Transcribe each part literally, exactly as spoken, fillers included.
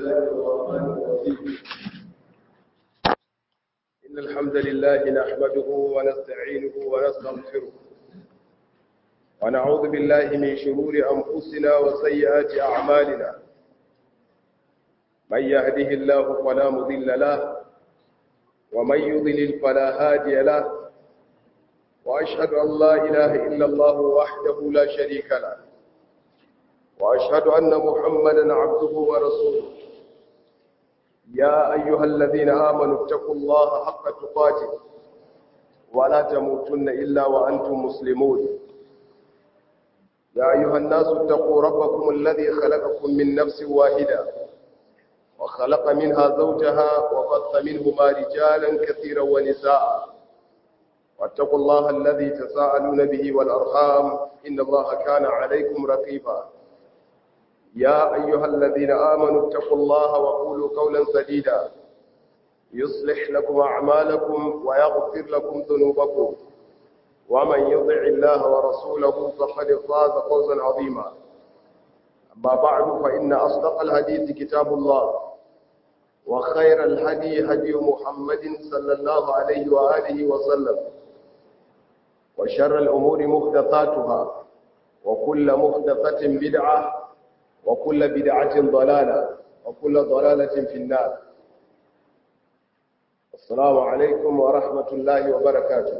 الله الرحمن الرحيم إن الحمد لله نحمده ونستعينه ونستغفره ونعوذ بالله من شرور أنفسنا وسيئات أعمالنا من يهده الله فلا مضل له ومن يضلل فلا هادي له وأشهد أن لا إله إلا الله وحده لا شريك له وأشهد أن محمدا عبده ورسوله يا أيها الذين آمنوا اتقوا الله حق تقاته ولا تموتن إلا وأنتم مسلمون يا أيها الناس اتقوا ربكم الذي خلقكم من نفس واحدة وخلق منها زوجها وبث منهما رجالا كثيرا ونساء واتقوا الله الذي تساءلون به والأرحام إن الله كان عليكم رقيبا يا أيها الذين آمنوا اتقوا الله وقولوا قولا سديدا يصلح لكم أعمالكم ويغفر لكم ذنوبكم ومن يطع الله ورسوله فقد فاز فوزا عظيما أما بعد فإن أصدق الحديث كتاب الله وخير الهدي هدي محمد صلى الله عليه وآله وسلم وشر الأمور محدثاتها وكل محدثة بدعة وكل بدعة ضلالة وكل ضلالة في النار. السلام عليكم ورحمة الله وبركاته.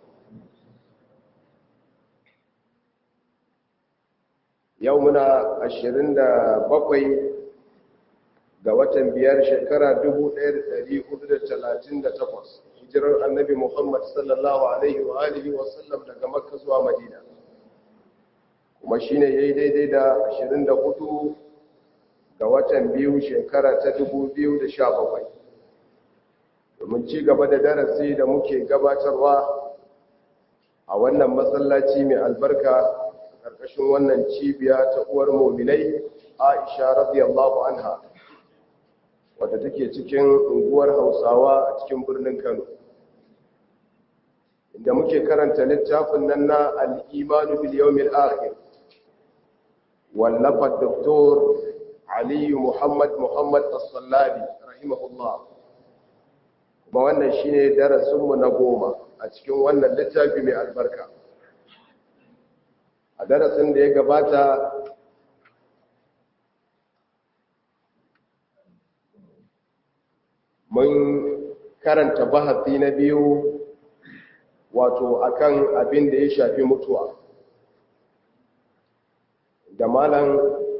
يومنا عشرين بقي دوات بيار شكرا دبو دير تاريخ دير تلاتين تقص هجر النبي محمد صلى الله عليه وآله وسلم لغا مكة زوا مدينة kuma shi ne ya yi daidai da ashirin da hudu ga watan biyu shekara ta dubu biyu da sha bakwai domin ci gaba da darasi da muke gabatarwa a wannan masallaci mai albarka ƙarƙashin wannan cibiya ta uwar muminai Aisha radiyallahu anha wadda take cikin unguwar Hausawa a cikin birnin Kano inda muke karanta littafin nan na al-imanu bil yawmil akhir واللفظ الدكتور علي محمد محمد الصلابي رحمه الله kuma wannan shine darasinmu na goma a cikin wannan littafi mai albarka a darasin da ya gabata mun karanta bahasi na biyu wato akan abin da ya shafi mutuwa da malam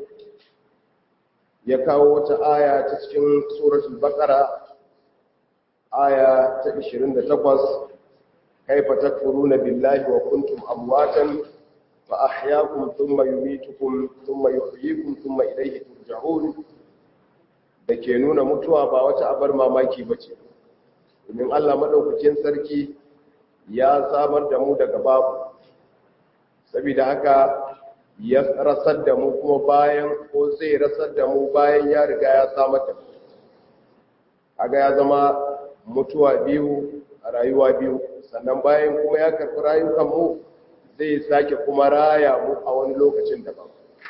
ya kawo wata aya ta cikin suratul baqara aya ta ishirin da takwas kaifa takfuruna billahi wa kuntum amwatan fa ahyaakum thumma yumitukum thumma yuhyikum thumma ilayhi turja'un dake nuna mutuwa ba wata abar mamaki bace domin Allah madaukakin sarki ya samar da mu daga babu saboda haka ya rasar da mu kuma bayan ko zai rasar da mu bayan ya riga ya samar da mu kaga ya zama mutuwa biyu a rayuwa biyu sannan bayan kuma ya karɓi rayukan mu zai sake kuma raya mu a wani lokacin daban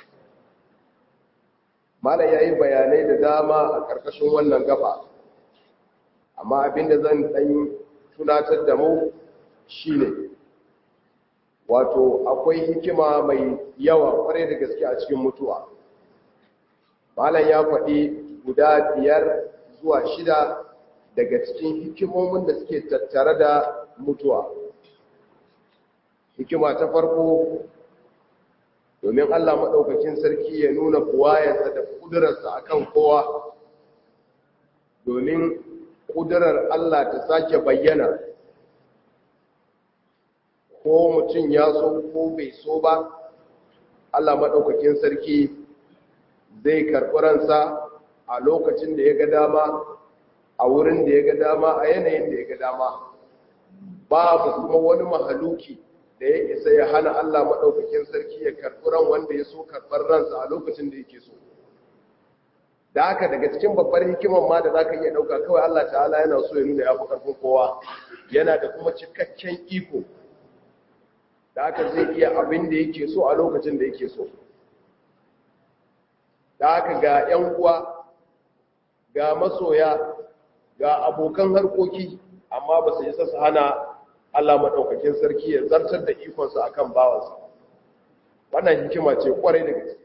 malam yayi bayanai da dama a ƙarƙashin wannan gaba amma abinda zan dan tunatar da mu shine wato akwai hikima mai yawa kwarai da gaske a cikin mutuwa malam ya faɗi guda biyar zuwa shida daga cikin hikimomin da suke tattare da mutuwa hikima ta farko domin Allah maɗaukakin sarki ya nuna buwayarsa da ƙudurarsa akan kowa domin ƙudurar Allah ta sake bayyana ko mutum ya so ko bai so ba Allah maɗaukakin sarki zai karɓi ransa a lokacin da ya ga dama a wurin da ya ga dama a yanayin da ya ga dama babu kuma wani mahaluki da ya isa ya hana Allah maɗaukakin sarki ya karɓi ran wanda ya so karɓar ransa a lokacin da yake so da haka daga cikin babbar hikimar ma da za ka iya ɗauka kawai Allah ta'ala yana so ya nuna ya fi ƙarfin kowa yana da kuma cikakken iko da aka zai iya abin da yake so a lokacin da yake so da aka ga 'yan uwa ga masoya ga abokan harkoki amma ba su isa su hana Allah maɗaukakin sarki ya zartar da ikonsa a kan bawansa. Wannan hikima ce ƙwarai da gaske.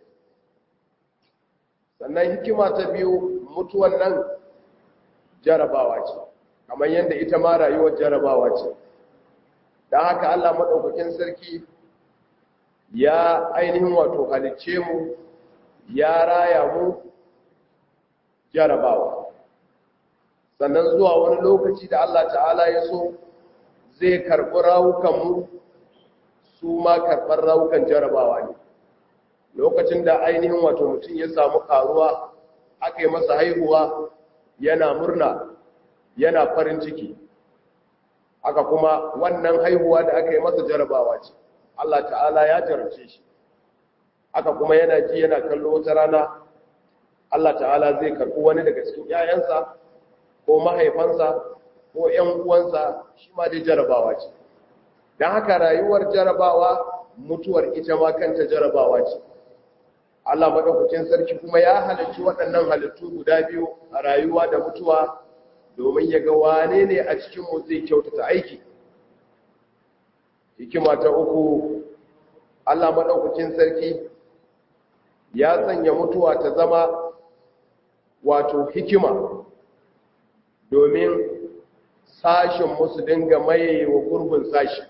Sannan hikima ta biyu, mutuwan nan jarabawa ce, kamar yadda ita ma rayuwar jarabawa ce. Don haka Allah maɗaukakin sarki ya ainihin wato halicce mu, ya raya mu jarabawa. Sannan zuwa wani lokaci da Allah ta'ala ya so zai karɓi rawukanmu, su ma karɓar rawukan jarabawa ne. Lokacin da ainihin wato mutum ya samu karuwa, aka yi masa haihuwa, yana murna, yana farin ciki. Haka kuma wannan haihuwa da aka yi masa jarabawa ce, Allah ta'ala ya jarabce shi. Haka kuma yana ji yana kallo wata rana, Allah ta'ala zai karɓi wani daga cikin ‘ya'yansa ko mahaifansa ko ‘yan uwansa, shi ma dai jarabawa ce. Don haka rayuwar jarabawa, mutuwar ita ma kanta jarabawa ce. Allah maɗaukacin sarki kuma ya halarci waɗannan halittu guda biyu a rayuwa da mutuwa domin ya ga wane ne a cikinmu zai kyautata aiki. Hikima ta uku, Allah maɗaukacin sarki ya sanya mutuwa ta zama wato hikima domin sashin musu dinga maye wa gurbin sashi.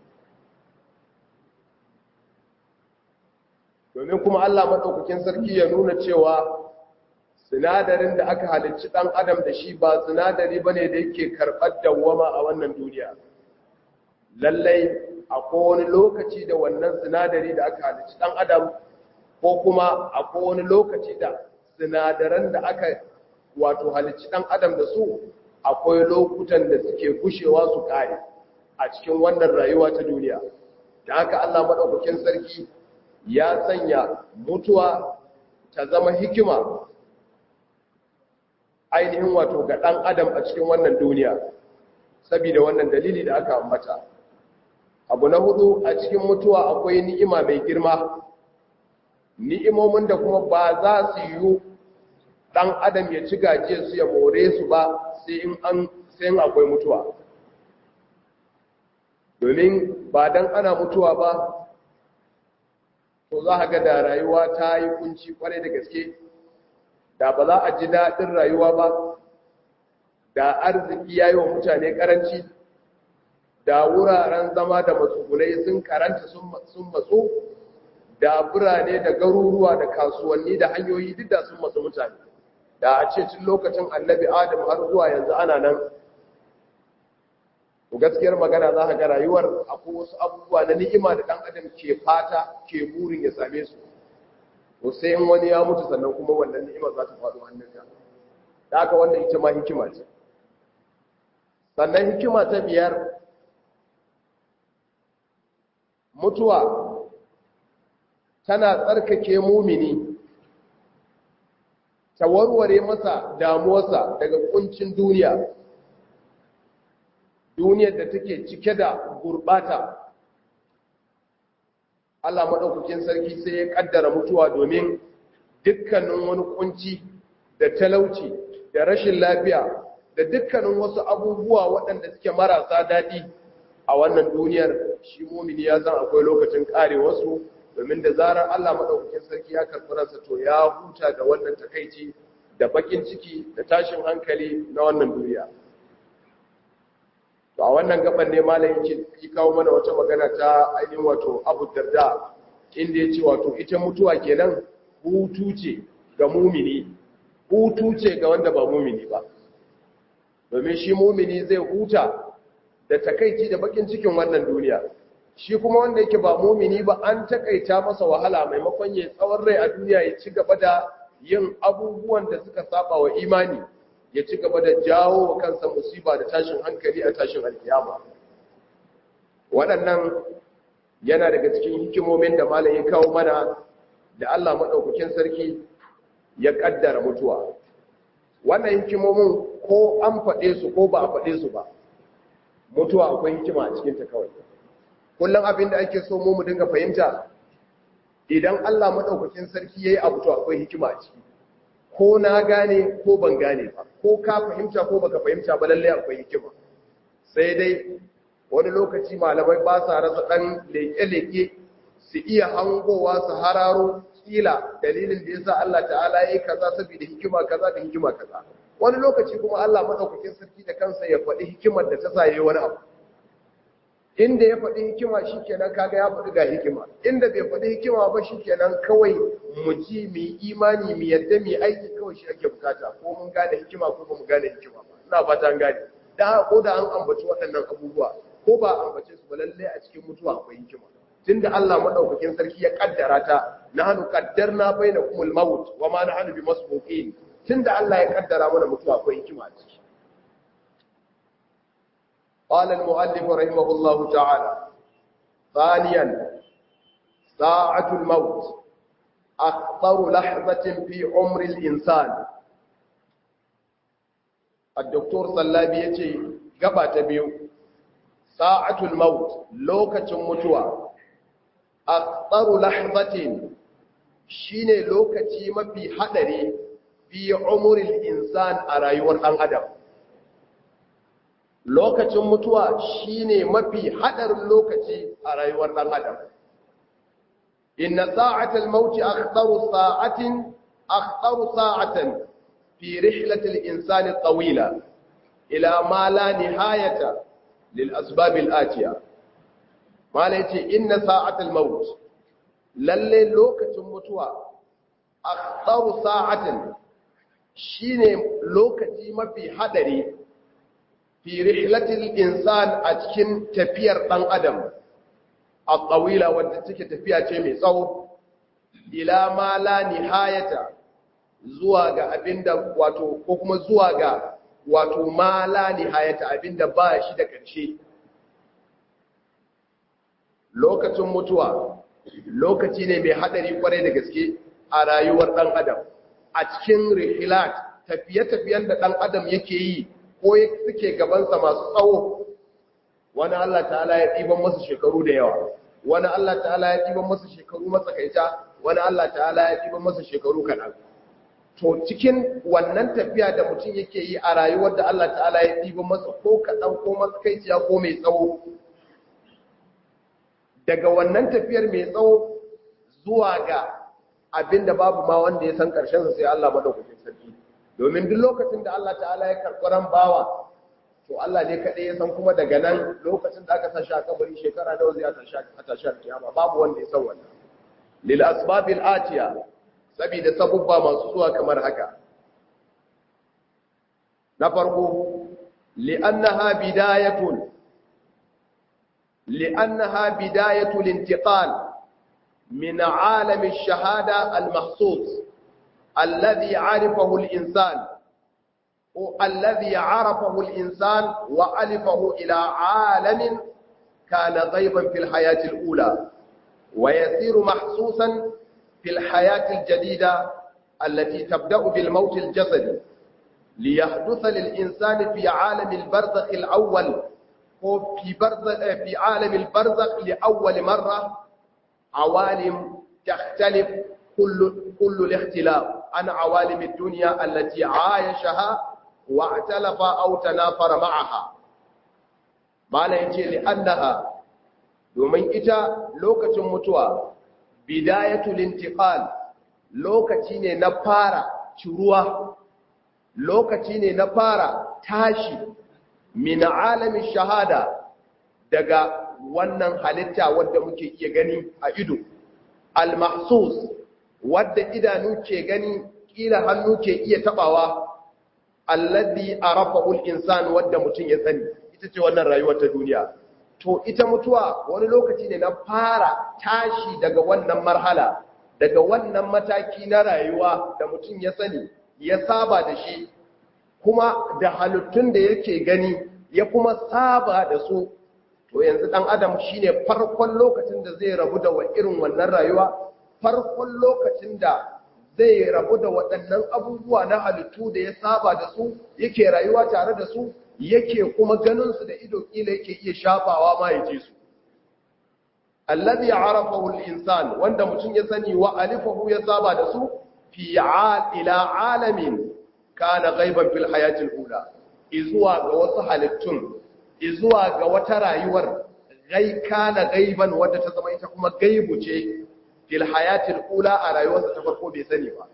Domin kuma Allah maɗaukakin sarki ya nuna cewa sinadarin da aka halicci ɗan adam da shi ba sinadari ba ne da yake karɓar dawwama a wannan duniya. Lallai akwai wani lokaci da wannan sinadari da aka halicci ɗan adam, ko kuma akwai wani lokaci da sinadaran da aka wato halicci ɗan adam da su akwai lokutan da suke gushewa su kare a cikin wannan rayuwa ta duniya. Da haka Allah maɗaukakin sarki ya sanya mutuwa ta zama hikima ainihin wato ga ɗan adam a cikin wannan duniya, saboda wannan dalili da aka ambata. Abu na hudu, a cikin mutuwa akwai ni'ima mai girma, ni'imomin da kuma ba za su yiwu ɗan adam ya ci gaje su ya more su ba sai in an sai akwai mutuwa. Domin ba dan ana mutuwa ba, to za a ga da rayuwa ta yi kunci kwarai da gaske, da ba za a ji daɗin rayuwa ba, da arziki ya yi wa mutane ƙaranci, da wuraren zama da matsugunai sun karanta sun matsu, da birane da garuruwa da kasuwanni da hanyoyi duk da sun matsu mutane. Da a ce tun lokacin annabi Adam har zuwa yanzu ana nan. To gaskiyar magana za ka ga rayuwar akwai wasu abubuwa na ni'ima da ɗan adam ke fata ke burin ya same su. To sai in wani ya mutu sannan kuma wannan ni'ima za ta faɗo hannunka. Da haka wannan ita ma hikima ce. Sannan hikima ta biyar, mutuwa tana tsarkake mumini, ta warware masa damuwarsa daga kuncin duniya, duniyar da take cike da gurbata. Allah maɗaukakin sarki sai ya ƙaddara mutuwa domin dukkanin wani kunci da talauci da rashin lafiya da dukkanin wasu abubuwa waɗanda suke marasa daɗi a wannan duniyar, shi mumini ya san akwai lokacin ƙare wasu, domin da zarar Allah maɗaukakin sarki ya karɓi ransa to ya huta da wannan takaici da bakin ciki da tashin hankali na wannan duniya. To a wannan gaban ne malam yake yi kawo mana wata magana ta ainihin wato Abu Darda, inda ya ce wato ita mutuwa kenan hutu ce ga mumini, hutu ce ga wanda ba mumini ba. Domin shi mumini zai huta da takaici da bakin cikin wannan duniya. Shi kuma wanda yake ba mumini ba, an takaita masa wahala, maimakon ya tsawon rai a duniya ya ci gaba da yin abubuwan da suka saba wa imani, ya ci gaba da jawo wa kansa musiba da tashin hankali a tashin alkiyama. Waɗannan yana daga cikin hikimomin da malam ya kawo mana da Allah maɗaukakin sarki ya ƙaddara mutuwa. Wannan hikimomin ko an faɗe su ko ba a faɗe su ba, mutuwa akwai hikima a cikinta kawai. Kullum abin da ake so mu mu dinga fahimta, idan Allah maɗaukakin sarki ya yi abu to akwai hikima a ciki. ko na gane ko ban gane ba, ko ka fahimta ko baka fahimta ba, lalle akwai hikima. Sai dai wani lokaci malamai ba sa rasa ɗan leke-leke su iya hangowa su hararo kila dalilin da yasa Allah ta'ala ya yi kaza saboda hikima kaza da hikima kaza. Wani lokaci kuma Allah madaukakin sarki da kansa ya faɗi hikimar da ta sa yayi wani abu. Inda ya faɗi hikima shikenan kaga ya faɗi ga hikima, inda bai faɗi hikima ba shikenan kawai mu ji mu imani mu yadda mu aiki kawai shi ake bukata, ko mun gane hikima ko ba mu gane hikima ba. Ina fata an gane. Da ko da an ambaci waɗannan abubuwa ko ba ambace su ba, lalle a cikin mutuwa akwai hikima. Tunda Allah madaukakin sarki ya kaddara ta, nahnu qaddarna bainakumul maut wa ma nahnu bimasbuqin. Tunda Allah ya kaddara mana mutuwa akwai hikima a ciki. قال المؤلف رحمه الله تعالى: ثانيا ساعة الموت أخطر لحظة في عمر الإنسان. الدكتور صلابي يجي قبع تبيو ساعة الموت لوكة متوى أخطر لحظة شين لوكة ما في حدري في عمر الإنسان أرايور أن أدم. Lokacin mutuwa shine mafi hadarin lokaci a rayuwar dan adam. Inna sa'atal mauti akhtaru sa'atin akhtaru sa'atan fi rihlati al-insani at-tawila ila ma la nihayata lil asbab al-atiya. Mala yace inna sa'atal maut, lalle lokacin mutuwa akhtaru sa'atin shine lokaci mafi hadari fi rihlatil insan a cikin tafiyar dan adam at-tawila wadda take tafiya ce mai tsawo ila ma la nihayata zuwa ga abinda wato ko kuma zuwa ga wato ma la nihayata abinda ba shi da ƙarshe. Lokacin mutuwa lokaci ne mai hadari kwarai da gaske a rayuwar dan adam, a cikin rihlat tafiye-tafiyen da dan adam yake yi ko suke gabansa masu tsawo. Wani Allah ta'ala ya ɗiban masa shekaru da yawa, wani Allah ta'ala ya ɗiban masa shekaru matsakaita, wani Allah ta'ala ya ɗiban masa shekaru kaɗan. To cikin wannan tafiya da mutum yake yi a rayuwar da Allah ta'ala ya ɗiban masa ko kaɗan ko matsakaiciya ko mai tsawo, daga wannan tafiyar mai tsawo zuwa ga abinda babu ma wanda ya san ƙarshensa sai Allah madaukakin sarki. Domin duk lokacin da Allah ta'ala ya karɓi ran bawa, to Allah ne kaɗai ya san kuma daga nan lokacin da aka sashi a kabari shekara nawa zai a tashi alkiyama, babu wanda ya san wannan. Lil asbabil atiya, saboda sabubba masu zuwa kamar haka. Na farko, li'annaha bidayatun li'annaha bidayatul intiqal min alami ash-shahada al-mahsus الذي عرفه الإنسان الذي عرفه الإنسان وألفه إلى عالم كان غيبا في الحياة الأولى ويصير محسوسا في الحياة الجديدة التي تبدأ بالموت الجسدي ليحدث للإنسان في عالم البرزخ الأول وفي برزخ في عالم البرزخ لأول مرة عوالم تختلف كل كل الاختلاف عن عوالم الدنيا التي عايشها واعتلف أو تنافر معها. ما لا يجي لأنها domin ita lokacin mutuwa bidayatul intiqal lokaci ne na fara ciruwa, lokaci ne na fara tashi min alamin shahada daga wannan halitta wadda muke iya gani a ido, al-mahsus wadda idanu ke gani kila hannu ke iya tabawa, alladhi arafahu al-insan wadda mutum ya sani, ita ce wannan rayuwar ta duniya. To ita mutuwa wani lokaci ne na fara tashi daga wannan marhala, daga wannan mataki na rayuwa da mutum ya sani ya saba da shi, kuma da halittun da yake gani ya kuma saba da su. To yanzu dan adam shine farkon lokacin da zai rabu da irin wannan rayuwa, farkon lokacin da zai rabu da waɗannan abubuwa na halittu da ya saba da su, yake rayuwa tare da su, yake kuma ganinsu da ido kila yake iya shafawa ma ya ce su. Allazi arafahu al-insan, wanda mutum ya sani wa alifahu ya saba da su fi ila alamin kana ghaiban fil hayatil ula izuwa ga wasu halittun izuwa ga wata rayuwar gai kana gaiban wadda ta zama ita kuma gaibu ce fil hayatil ula a rayuwarsa ta farko bai sani ba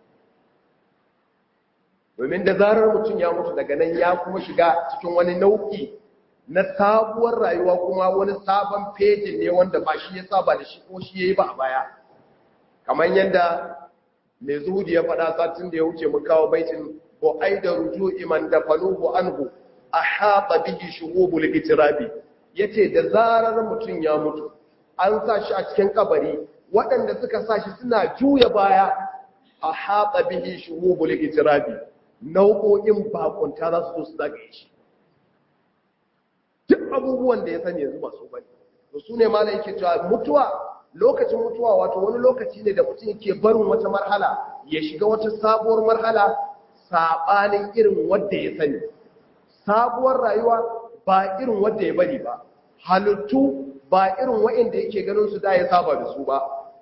domin da zarar mutum ya mutu daga nan ya kuma shiga cikin wani nau'i na sabuwar rayuwa kuma wani sabon fejin ne wanda ba shi ya saba da shi ko shi ya yi ba a baya kamar yadda mai zuhudi ya faɗa satin da ya wuce mu kawo baitin ko ai da ruju iman da faluhu anhu a haɗa bihi shuhubul itirabi yace da zarar mutum ya mutu an sa shi a cikin kabari waɗanda suka sa shi suna juya baya a haɗa bihi shuhubul itirabi nau'o'in bakunta za su zo su zagaye shi duk abubuwan da ya sani yanzu masu bane to su ne malai yake cewa mutuwa lokacin mutuwa wato wani lokaci ne da mutum yake barin wata marhala ya shiga wata sabuwar marhala sabanin irin wanda ya sani sabuwar rayuwa ba irin wanda ya bari ba halittu ba irin wa'inda yake ganin su da ya saba da su ba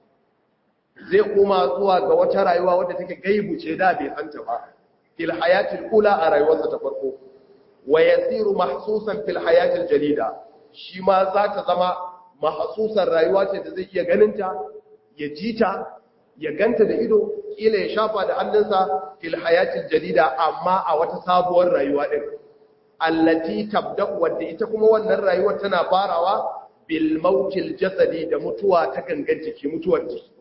zai koma zuwa ga wata rayuwa wadda take gaibu ce da bai santa ba fil hayatil ula a rayuwarsa ta farko wa yasiru mahsusan fil hayatil jalida shi ma za ta zama mahsusan rayuwa ce da zai iya ganinta ya jita ya ganta da ido kila ya shafa da hannunsa fil hayatil jalida amma a wata sabuwar rayuwa din allati tabda wadda ita kuma wannan rayuwar tana farawa bil mautil jasadi da mutuwa ta gangan jiki mutuwar jiki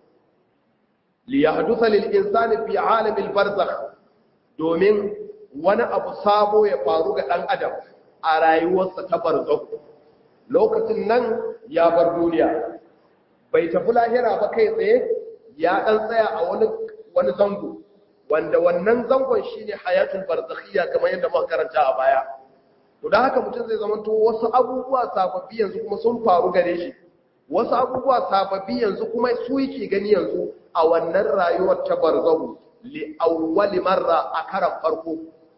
li yahdutha lil insani fi alamil barzakh domin wani abu sabo ya faru ga dan adam a rayuwarsa ta barzakh lokacin nan ya bar duniya bai tafi lahira ba kai tsaye ya dan tsaya a wani wani zango wanda wannan zangon shine hayatul barzakhiyya kamar yadda muka karanta a baya to dan haka mutum zai zama to wasu abubuwa sababbi yanzu kuma sun faru gare shi wasu abubuwa sababbi yanzu kuma su yake gani yanzu a wannan rayuwar ta barzakhu li awwali marra a karan farko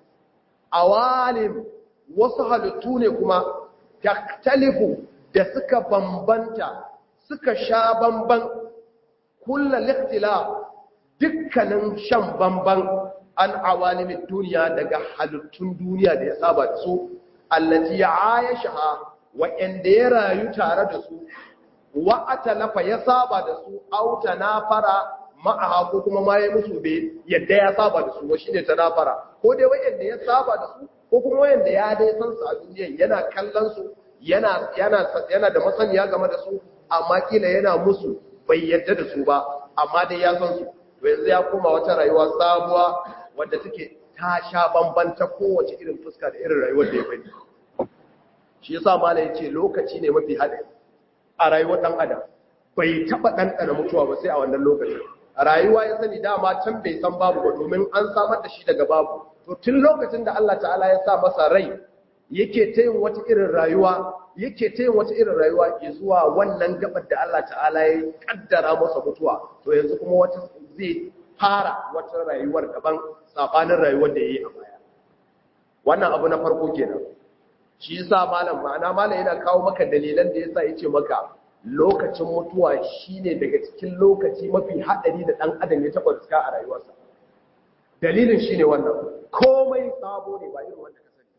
awalim wasu halittu ne kuma taktalifu da suka bambanta suka sha bamban kullal ikhtilaf dukkanin shan bamban an awalimin duniya daga halittun duniya da ya saba da su allati ya ayashaha wa'anda ya rayu tare da su wa atalafa ya saba da su auta nafara ma'aha ko kuma ma ya musu bai yadda ya saba da su wa shine tanafara ko dai wa'anda ya saba da su ko kuma wa'anda ya dai san su a duniya yana kallon su yana yana yana da masaniya game da su amma kila yana musu bai yadda da su ba amma dai ya san su to yanzu ya koma wata rayuwa sabuwa wadda take ta sha bambanta kowace irin fuska da irin rayuwar da ya bani shi yasa malai yace lokaci ne mafi hadari a rayuwar dan adam bai taba dandana mutuwa ba sai a wannan lokaci rayuwa ya sani dama can bai san babu ba domin an samar da shi daga babu to tun lokacin da Allah ta'ala ya sa masa rai yake ta yin wata irin rayuwa yake ta yin wata irin rayuwa ke zuwa wannan gabar da Allah ta'ala ya kaddara masa mutuwa to yanzu kuma wata zai fara wata rayuwar daban sabanin rayuwar da yayi a baya wannan abu na farko kenan shi yasa malam ma'ana malam yana kawo maka dalilan da yasa yace maka lokacin mutuwa shine daga cikin lokaci mafi hadari da dan adam ya taba riska a rayuwarsa dalilin shine wannan komai sabo ne ba irin wanda ka sani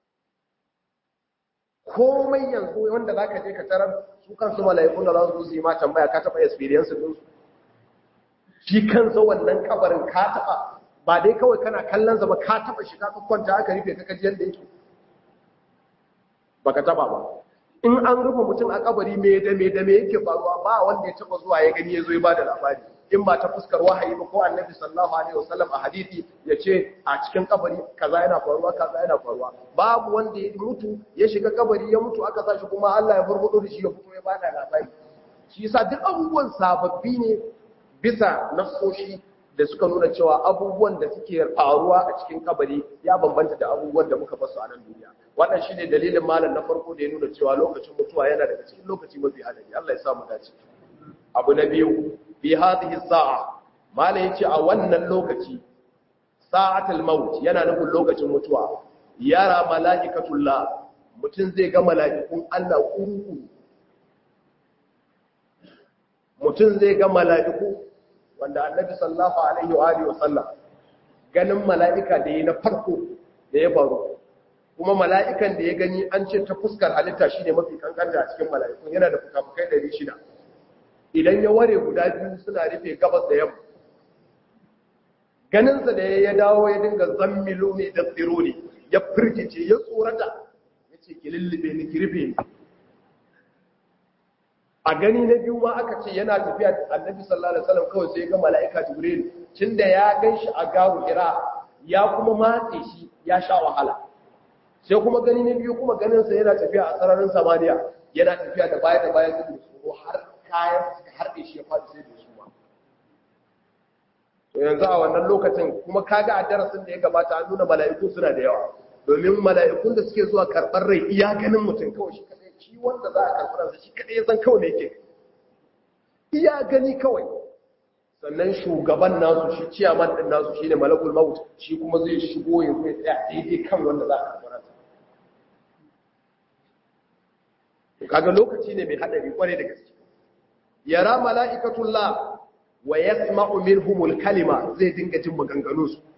komai yanzu wanda zaka je ka tarar su kansu mala'ikun da za su yi ma tambaya ka taba experience din su shi kansa wannan kabarin ka taba ba dai kawai kana kallon sa ba ka taba shiga ka kwanta aka rufe ka kaji yanda yake baka taba ba in an rufe mutum a kabari me da me da me yake faruwa ba wanda ya taba zuwa ya gani yazo ya bada labari in ba ta fuskar wahayi ba ko annabi sallallahu alaihi wasallam a hadisi yace a cikin kabari kaza yana faruwa kaza yana faruwa babu wanda ya mutu ya shiga kabari ya mutu aka sashi kuma Allah ya burbudo da shi ya fito ya bada labari shi yasa duk abubuwan sababbi ne bisa nassoshi da suka nuna cewa abubuwan da suke faruwa a cikin kabari ya bambanta da abubuwan da muka basu a nan duniya wannan shine dalilin malam na farko da ya nuna cewa lokacin mutuwa yana daga cikin lokaci mafi hadari Allah ya sa mu dace abu na biyu fi hadhihi sa'a malam yace a wannan lokaci sa'atul maut yana nufin lokacin mutuwa yara malaikatullah mutun zai ga mala'ikun Allah kuru mutun zai ga mala'iku wanda annabi sallallahu alaihi wa alihi wasallam ganin mala'ika da yayi na farko da ya faru, kuma mala'ikan da ya gani an ce ta fuskar halitta shine mafi kankanta a cikin mala'ikun, yana da fukafukai ɗari shida. Idan ya ware guda biyu suna rufe gabas da yamma, ganinsa da ya dawo ya dinga zammilo ne da tsiro ne, ya firgice ya tsorata, ya ce ki lullube ni ki rufe ni. A gani na biyu ma aka ce yana tafiya da annabi sallallahu alaihi wasallam, kawai sai ga mala'ika jibril, tunda ya ganshi a garu hira ya kuma matse shi ya sha wahala. Sai kuma gani na biyu kuma ganinsa yana tafiya a sararin samaniya, yana tafiya da baya da baya da su har kayan suka harbe shi ya faɗi sai da su ma. To yanzu a wannan lokacin kuma kaga a darasin da ya gabata an nuna mala'iku suna da yawa, domin mala'ikun da suke zuwa karɓar rai iya ganin mutum kawai shi kadai, shi wanda za a karɓar ransa shi kadai ya san kawai ne yake iya gani kawai. Sannan shugaban nasu shi ciyaman din nasu shine malakul maut, shi kuma zai shigo ya zai tsaya daidai kan wanda za a karɓar ransa. Kaga lokaci ne mai hadari kware da gaske. Yara mala'ikatullah wa yasma'u minhumul kalima, zai dinga jin maganganun su.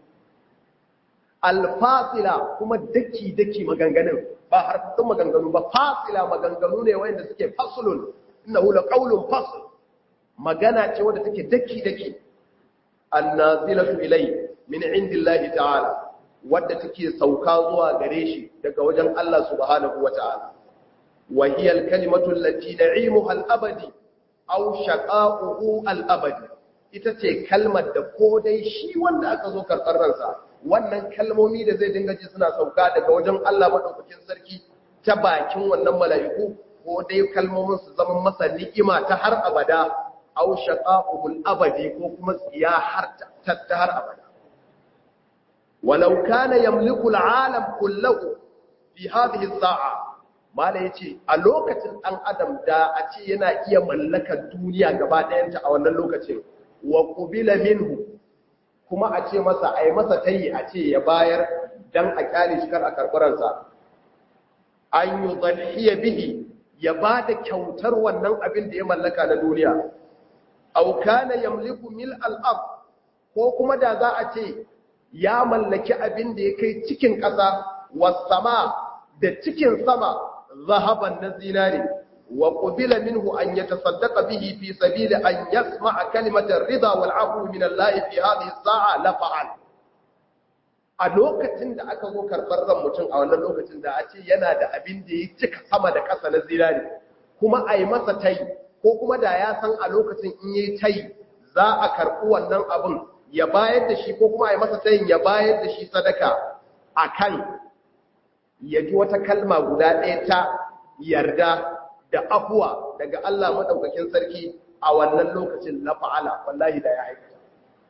Alfasila kuma daki daki maganganun, ba harfatun maganganu ba, fasila maganganu ne wanda suke faslun, innahu laqawlun fasl, magana ce wadda take daki daki. Annazilatu ilay min indillahi ta'ala, wadda take sauka zuwa gare shi daga wajen Allah subhanahu wata'ala. Wa hiya al-kalimatu allati na'imuha al-abadi aw shaqa'uhu al-abadi, ita ce kalmar da ko dai shi wanda aka zo karɓar ransa, wannan kalmomi da zai dinga ji suna sauka daga wajen Allah madaukakin sarki ta bakin wannan mala'iku, ko dai kalmomin su zama masa ni'ima ta har abada, aw shaqa'uhu al-abadi, ko kuma tsiya har ta har abada. Walau kana yamliku al-alam kullahu fi hadhihi as-sa'a, mala ya ce a lokacin ɗan adam da a ce yana iya mallakar duniya gaba ɗayanta a wannan lokacin, wa ƙubila minhu, kuma a ce masa a yi masa tayi a ce ya bayar don a kyale shi kar a karɓaransa, an yi zalhiya bihi, ya ba da kyautar wannan abin da ya mallaka na duniya, auka na yamliku mil al'ab, ko kuma da za a ce ya mallaki abin da ya kai cikin ƙasa, wasama da cikin sama, zahaban na zinari, wa qubila minhu an yatasaddaqa bihi fi sabili an yasma'a kalimatar rida wal afwi min Allah fi hadhihi as-sa'a la fa'al. A lokacin da aka zo karɓar ran mutum a wannan lokacin da a ce yana da abin da ya cika sama da ƙasa na zinari, kuma a yi masa tayi, ko kuma da ya san a lokacin in yi tayi za a karɓi wannan abin ya bayar da shi, ko kuma a yi masa tayin ya bayar da shi sadaka, akan ya ji wata kalma guda ɗaya ta yarda da afuwa daga Allah maɗaukakin sarki a wannan lokacin na fa'ala, wallahi da ya aikata.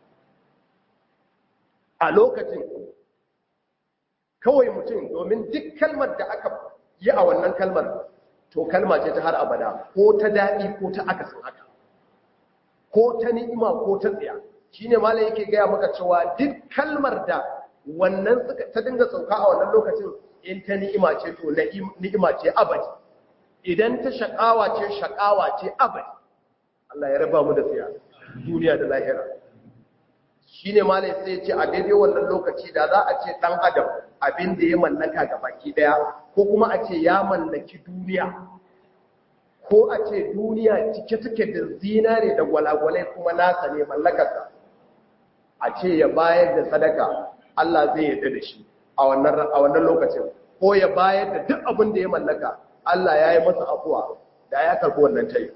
A lokacin kawai mutum, domin duk kalmar da aka yi a wannan kalmar, to kalma ce ta har abada, ko ta daɗi ko ta akasin haka, ko ta ni'ima ko ta tsiya. Shi ne malam yake gaya maka cewa duk kalmar da wannan ta dinga sauka a wannan lokacin, in ta ni'ima ce to ni'ima ce abadi, idan ta shakawa ce shakawa ce abadi. Allah ya raba mu da tsiya duniya da lahira. Shine malai sai ya ce a daidai wannan lokaci da za a ce dan adam abin da ya mallaka ga baki daya, ko kuma a ce ya mallaki duniya, ko a ce duniya cike take da zinare da gwalagwalai kuma nasa ne mallakarsa, a ce ya bayar da sadaka, Allah zai yarda da shi a wannan lokacin, ko ya bayar da duk abin da ya mallaka, Allah ya yi masa afuwa da ya karɓi wannan tayi.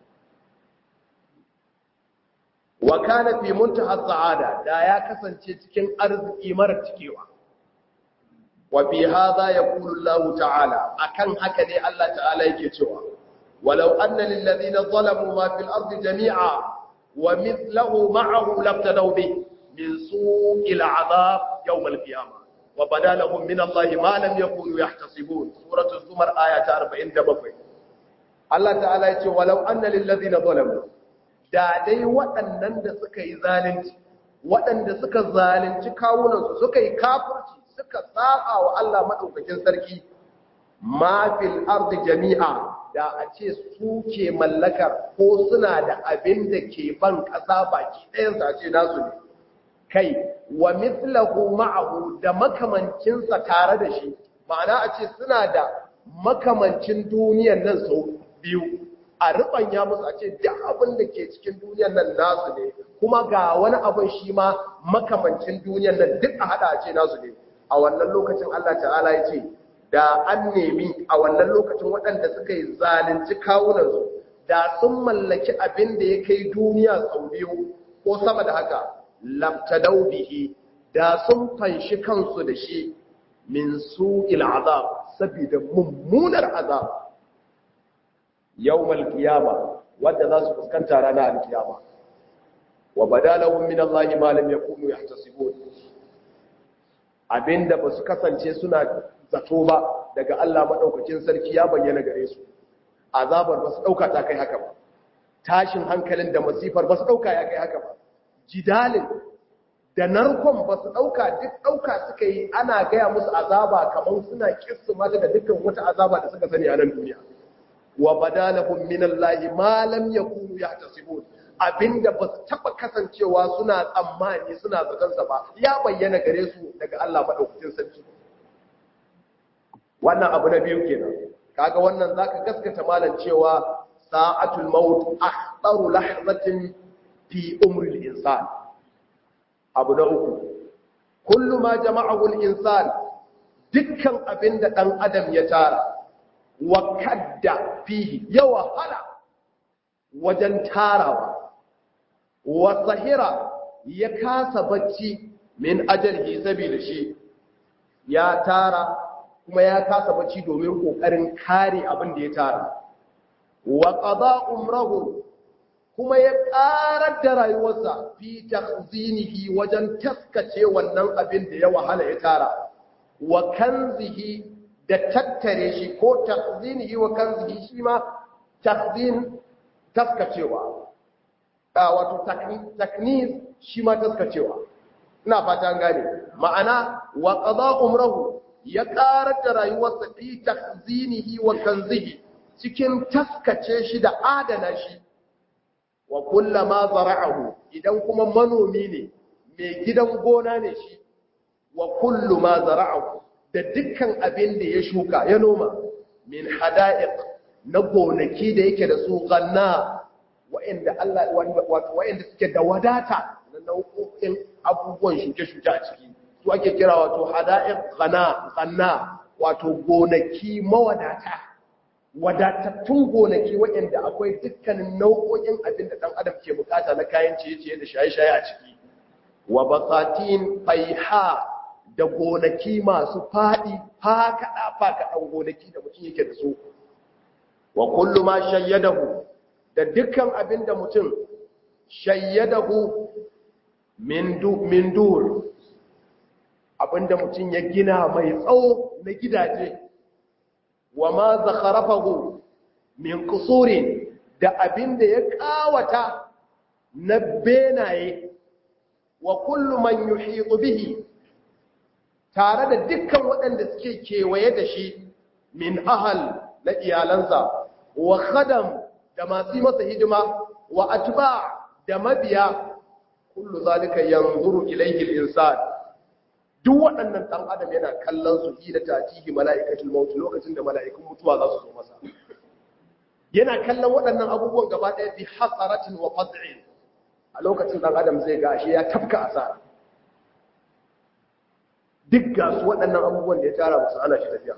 Wa kana fi muntaha sa'ada, da ya kasance cikin arziki mara cikewa. Wa fi hadha yaqulu Allah ta'ala, akan haka ne Allah ta'ala yake cewa, walau anna lil ladina zalamu ma fil ardi jami'a wa mithluhu ma'ahu labtadaw bi min su'il 'adab yawm al-qiyamah. وبدا لهم من الله ما لم يكونوا يحتسبون. سورة الزمر آية أربعين دبقوا. الله تعالى يقول ولو أن للذين ظلموا da dai waɗannan da suka yi zalunci, waɗanda suka zalunci kawunansu, suka yi kafirci, suka saba wa Allah maɗaukakin sarki, ma fil ardi jami'a, da a ce su ke mallakar ko suna da abin da ke ban ƙasa baki ɗayansa ce nasu ne kai wa mithlahu ma'ahu da makamancinsa tare da shi ma'ana a ce suna da makamancin duniyan nan sau biyu a rubanya musu a ce duk abin da ke cikin duniyan nan nasu ne kuma ga wani abin shi ma makamancin duniyan nan duk a hada a ce nasu ne a wannan lokacin Allah ta'ala ya ce da an nemi a wannan lokacin waɗanda suka yi zalunci kawunansu da sun mallaki abin da ya kai duniya sau biyu ko sama da haka labtadau bihi da sun fanshi kansu da shi min su'il azab saboda mummunar azab yawmal qiyama wanda za su fuskanta ranar alkiyama wa badalahum min Allah ma lam yakunu yahtasibun abinda ba su kasance suna zato ba daga Allah madaukakin sarki ya bayyana gare su azabar ba su dauka ta kai haka ba tashin hankalin da masifar ba su dauka ya kai haka ba jidalin da narkon ba su ɗauka duk ɗauka suka yi ana gaya musu azaba kamar suna kissu mata da dukkan wata azaba da suka sani a nan duniya wa badalahum min Allahi ma lam yakunu yahtasibun abinda ba su taba kasancewa suna tsammani suna zaton sa ba ya bayyana gare su daga Allah madaukakin sarki wannan abu na biyu kenan kaga wannan zaka gaskata malan cewa sa'atul maut akhtaru lahzatin fi umri al-insan abu na uku kullu ma jama'ahu al-insan dukkan abinda dan adam ya tara wa kadda fihi ya wahala wajen tarawa wa sahira ya kasa bacci min ajalihi saboda shi ya tara kuma ya kasa bacci domin kokarin kare abin da ya tara wa qada umrahu kuma ya ƙarar da rayuwarsa fi takhzinihi wajen taskace wannan abin da ya wahala ya tara wa kanzihi da tattare shi ko takhzinihi wa kanzihi shi ma takhzin taskacewa wato taknis shi ma taskacewa ina fata an gane ma'ana wa qada umrahu ya ƙarar da rayuwarsa fi takhzinihi wa kanzihi cikin taskace shi da adana shi wa kullama zara'ahu idan kuma manomi ne mai gidan gona ne shi wa kullu ma zara'ahu da dukkan abin da ya shuka ya noma min hada'iq na gonaki da yake da su ganna wa'inda Allah wato wa'inda suke da wadata na nau'o'in abubuwan shuke-shuke a ciki su ake kira wato hada'iq gana ganna wato gonaki mawadata wadatattun gonaki waɗanda akwai dukkanin nau'o'in abin da ɗan adam ke bukata na kayan ciye-ciye da shaye-shaye a ciki wa basatin faiha da gonaki masu faɗi fakaɗa fakaɗan gonaki da mutum yake da su wa kullu ma shayyadahu da dukkan abin da mutum shayyadahu min du min dur abinda mutum ya gina mai tsawo na gidaje wa ma zakharafahu min qusurin da abinda ya kawata na benaye wa kullu man yuhitu bihi tare da dukkan waɗanda suke kewaye da shi min ahal na iyalansa wa khadam da masu masa hidima wa atba da mabiya kullu zalika yanzuru ilayhi al-insan duk waɗannan ɗan adam yana kallon su hila tatihi mala'ikatul maut lokacin da mala'ikun mutuwa za su zo masa yana kallon waɗannan abubuwan gaba ɗaya bi hasaratin wa fad'in a lokacin ɗan adam zai ga ashe ya tafka asara duk ga su waɗannan abubuwan da ya tara musu ana shi tafiya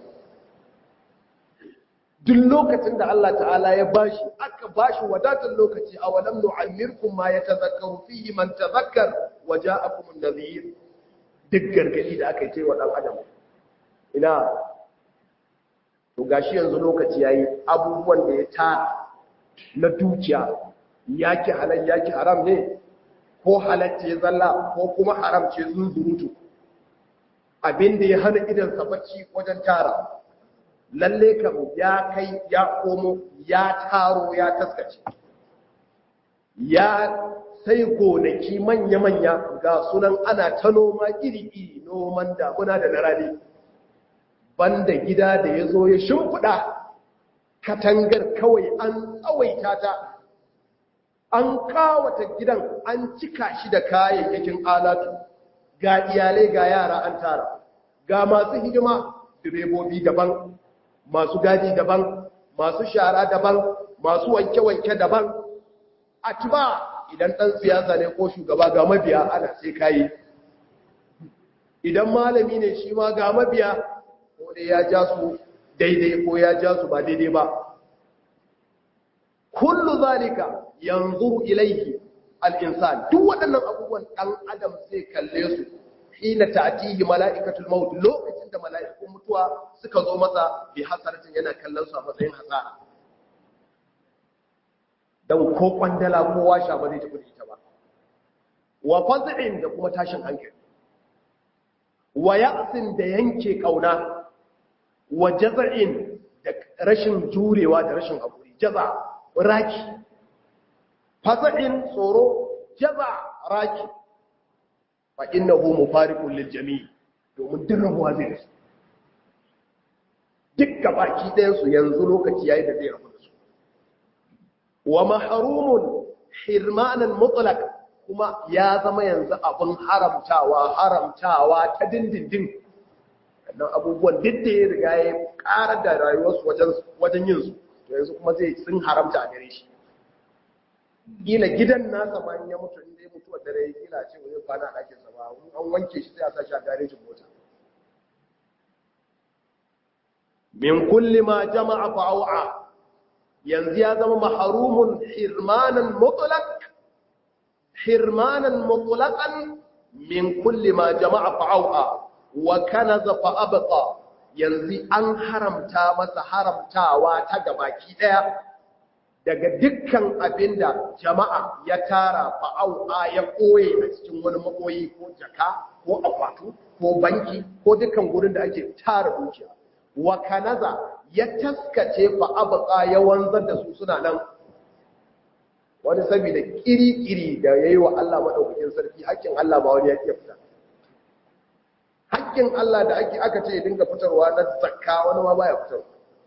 duk lokacin da Allah ta'ala ya bashi aka bashi wadatar lokaci a walam nu'ammirkum ma yatazakkaru fihi man tazakkar wa ja'akum an-nadhir duk gargadi da aka yi wa ɗan adam ina to gashi yanzu lokaci yayi abubuwan da ya tara na dukiya yaki halal yaki haram ne ko halacce zalla ko kuma haram ce zunzurutu abinda ya hana idan sabacci wajen tara lalle kam ya kai ya komo ya taro ya taskace ya sai gonaki manya-manya ga sunan ana ta noma iri-iri noman damuna da na rani banda gida da ya zo ya shimfiɗa katangar kawai an tsawaita ta, an kawata gidan an cika shi da kayayyakin alatu, ga iyalai ga yara an tara, ga masu hidima direbobi daban, masu gadi daban, masu shara daban, masu wanke-wanke daban. Atba idan ɗan siyasa ne ko shugaba ga mabiya ana sai kayi, idan malami ne shi ma ga mabiya, ko dai ya ja su daidai ko ya ja su ba daidai ba. Kullu zalika yanzuru ilaihi al-insan, duk waɗannan abubuwan ɗan adam zai kalle su hina ta'tihi mala'ikatul maut, lokacin da mala'ikun mutuwa suka zo masa bi hasaratin yana kallon su a matsayin hasara. Dan ko kwandala ko washa ba zai tafi da ita ba. Wa faz'in da kuma tashin hankali. Wa ya'sin da yanke kauna. Wa jaza'in da rashin jurewa da rashin hakuri. Jaza raki. Faz'in tsoro, jaza raki. Fa innahu mufariqun lil jami', domin duk rabuwa zai rasu. Duk gabaki ɗayan su yanzu lokaci yayi da zai rabu da su. Wa mahrumun hirmanan mutlaq, kuma ya zama yanzu abin haramtawa haramtawa ta dindindin. Wannan abubuwan duk da ya riga ya ƙara da rayuwarsu wajen wajen yin su, to yanzu kuma zai sun haramta a gare shi. Kila gidan nasa ma ya mutu inda ya mutu da rai, kila ce wani kwana a ɗakin sa ba, an wanke shi sai a sa shi a garejin mota. Min kulli ma jama'a fa'a'a, yanzu ya zama mahrumun hirmanan mutlaq, hirmanan mutlaqan min kulli ma jama'a fa'a'a wa kanaza fa abqa, yanzu an haramta masa haramtawa ta gabaki daya daga dukkan abinda jama'a ya tara fa'au'a ya koye a cikin wani makoyi ko jaka ko akwatu ko banki ko dukkan gurin da ake tara dukiya. Wa kanaza ya taskace fa abqa ya wanzar da su suna nan. Wani saboda kiri-kiri da yayi wa Allah madaukakin sarki, hakkin Allah ba wani yake fita. Hakkin Allah da ake aka ce dinga fitarwa na zakka, wani ma baya fitarwa.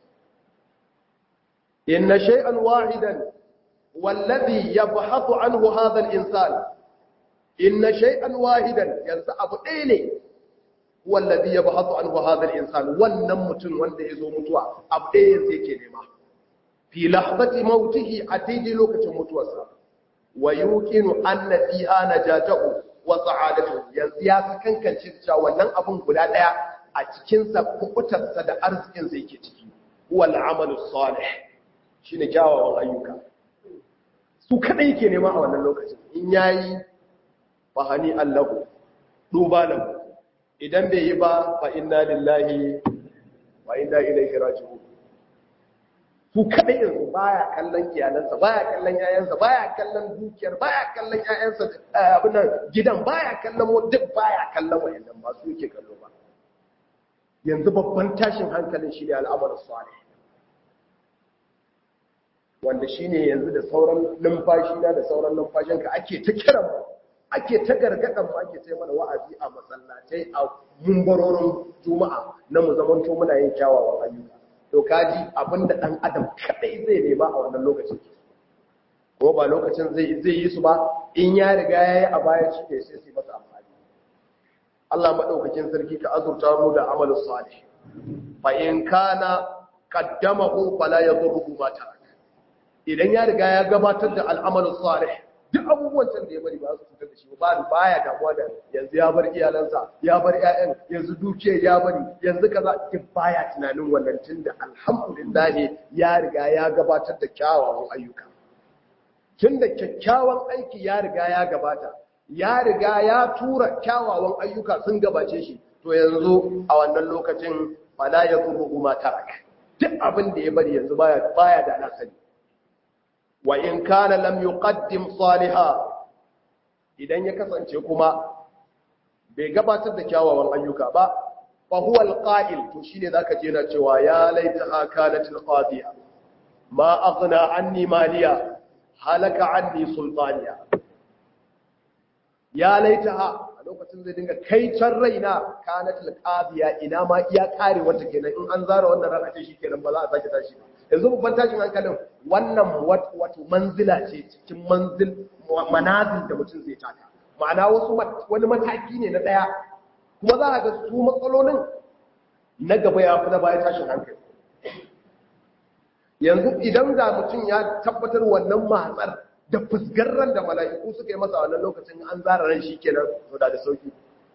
إن شيئا واحدا والذي يبحث عنه هذا الإنسان، إن شيئا واحدا ينسى أبو إيني هو الذي يبحث عنه هذا الإنسان، والنمت وانده يزو متوى أبو إين سيكي نما في لحظة موته أتيد لوكة متوى ويمكن أن فيها نجاته وسعادته. ينسيها كان كان شرشا ونن أبو قلالا أتكنسا كؤتر سد أرزكين سيكي هو العمل الصالح، shi ne kyawawan ayyuka. Su kaɗai ke nema a wannan lokacin, in ya yi fahani allahu duba lahu, idan bai yi ba fa inna lillahi wa inna ilaihi raji'un. Su kaɗai yanzu baya kallon iyalansa, baya kallon yayansa, baya kallon dukiyar, baya kallon yayansa, abin nan gidan, baya kallon duk baya kallon wayannan ba su yake kallo ba. Yanzu babban tashin hankalin shi ne al'amarin salih, wanda shi ne yanzu da sauran numfashi na da sauran numfashinka ake ta kiran mu, ake ta gargaɗan mu, ake ta mana wa'azi a masallatai, a mumbarorin juma'a na mu zamanto muna yin kyawawan ayyuka. To kaji abinda ɗan adam kaɗai zai nema a wannan lokacin, ko ba lokacin zai zai yi su ba, in ya riga ya yi a baya shi ne sai su yi masa amfani. Allah maɗaukakin sarki ka azurta mu da amalin salih. Fa in kana qaddamahu fala yadurruhu ma tarak. Idan ya riga ya gabatar da al'amalin salih, duk abubuwan can da ya bari ba su cutar da shi ba, baya damuwa da yanzu ya bar iyalansa, ya bar ƴaƴan, yanzu dukiyar ya bari, yanzu kaza, duk baya tunanin wannan, tunda alhamdulillah ya riga ya gabatar da kyawawan ayyuka. Tunda kyakkyawan aiki ya riga ya gabata, ya riga ya tura kyawawan ayyuka sun gabace shi, to yanzu a wannan lokacin fala yadurruhu ma tarak. Duk abin da ya bari yanzu baya baya da nasani. Wa in kana lam yuqaddim saliha, idan ya kasance kuma bai gabatar da kyawawan ayyuka ba, fa huwa alqa'il, to shine zaka je na cewa ya laitaha kanatil qadiya ma aghna anni maliya halaka anni sultaniya. Ya laitaha, a lokacin zai dinga kai can raina kanatil qadiya, ina ma iya kare wata kenan, in an zara wannan ran a ce shikenan ba za a sake tashi ba. yanzu babban tashin hankalin wannan wato manzila ce cikin manzil manazil da mutum zai taka ma'ana wasu wani mataki ne na daya kuma za a ga su matsalolin na gaba ya fi na baya tashin hankali yanzu idan da mutum ya tabbatar wannan matsar da fusgarran da mala'iku suka yi masa wannan lokacin an zara ran shi kenan to da da sauki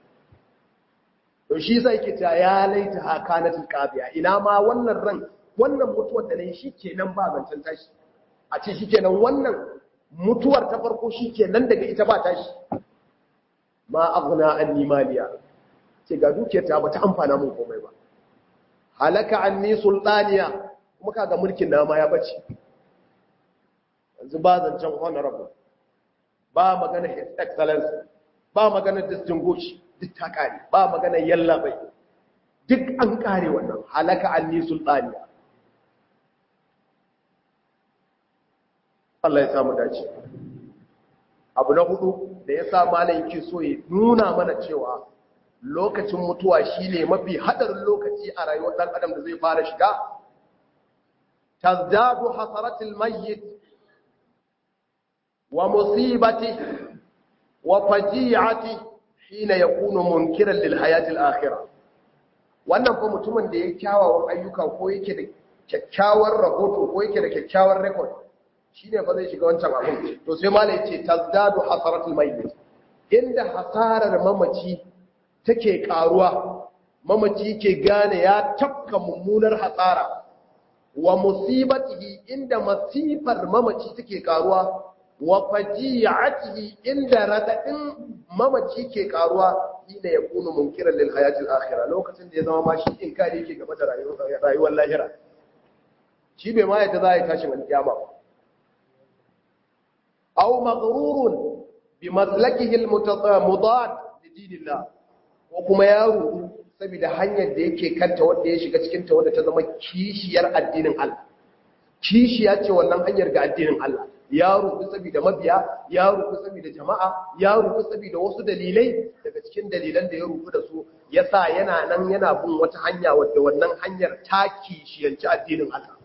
to shi sai ke ta ya laita hakanatul qabiya ina ma wannan ran wannan mutuwar da nayi shikenan ba zancen tashi a ce shikenan wannan mutuwar ta farko shikenan daga ita ba tashi ma aghna anni maliya ce ga dukiyar ta bata amfana mun komai ba halaka anni sultaniya kuma kaga mulkin na ma ya bace yanzu ba zancen honorable ba magana his excellence ba magana distinguished duk ta kare ba magana yalla bai duk an kare wannan halaka anni sultaniya Allah ya samu dace abu na hudu da ya sa malam yake so ya nuna mana cewa lokacin mutuwa shine mafi hadarin lokaci a rayuwar dan adam da zai fara shiga tazdadu hasaratul mayyit wa musibati wa faji'ati hina yakunu munkiran lil hayati al akhirah wannan fa mutumin da ya kyawawan ayyuka ko yake da kyakkyawar rahoto ko yake da kyakkyawar record shine fa zai shiga wancan abun to sai malai ce tazdadu hasaratul mayyit inda hasarar mamaci take karuwa mamaci ke gane ya tafka mummunar hasara wa musibatihi inda masifar mamaci take karuwa wa faji'atihi inda radadin mamaci ke karuwa ina yakunu munkiran lil hayatil akhirah lokacin da ya zama ma shi inkari yake game da rayuwar rayuwar lahira shi bai ma yadda za a yi tashin alkiyama ba aw maghrurun bi maslakihi al-mudad li dinillah ko kuma yaro saboda hanyar da yake kanta wanda ya shiga cikin ta wanda ta zama kishiyar addinin Allah kishiya ce wannan hanyar ga addinin Allah ya rufu saboda mabiya ya rufu saboda jama'a ya rufu saboda wasu dalilai daga cikin dalilan da ya rufu da su yasa yana nan yana bin wata hanya wadda wannan hanyar ta kishiyanci addinin Allah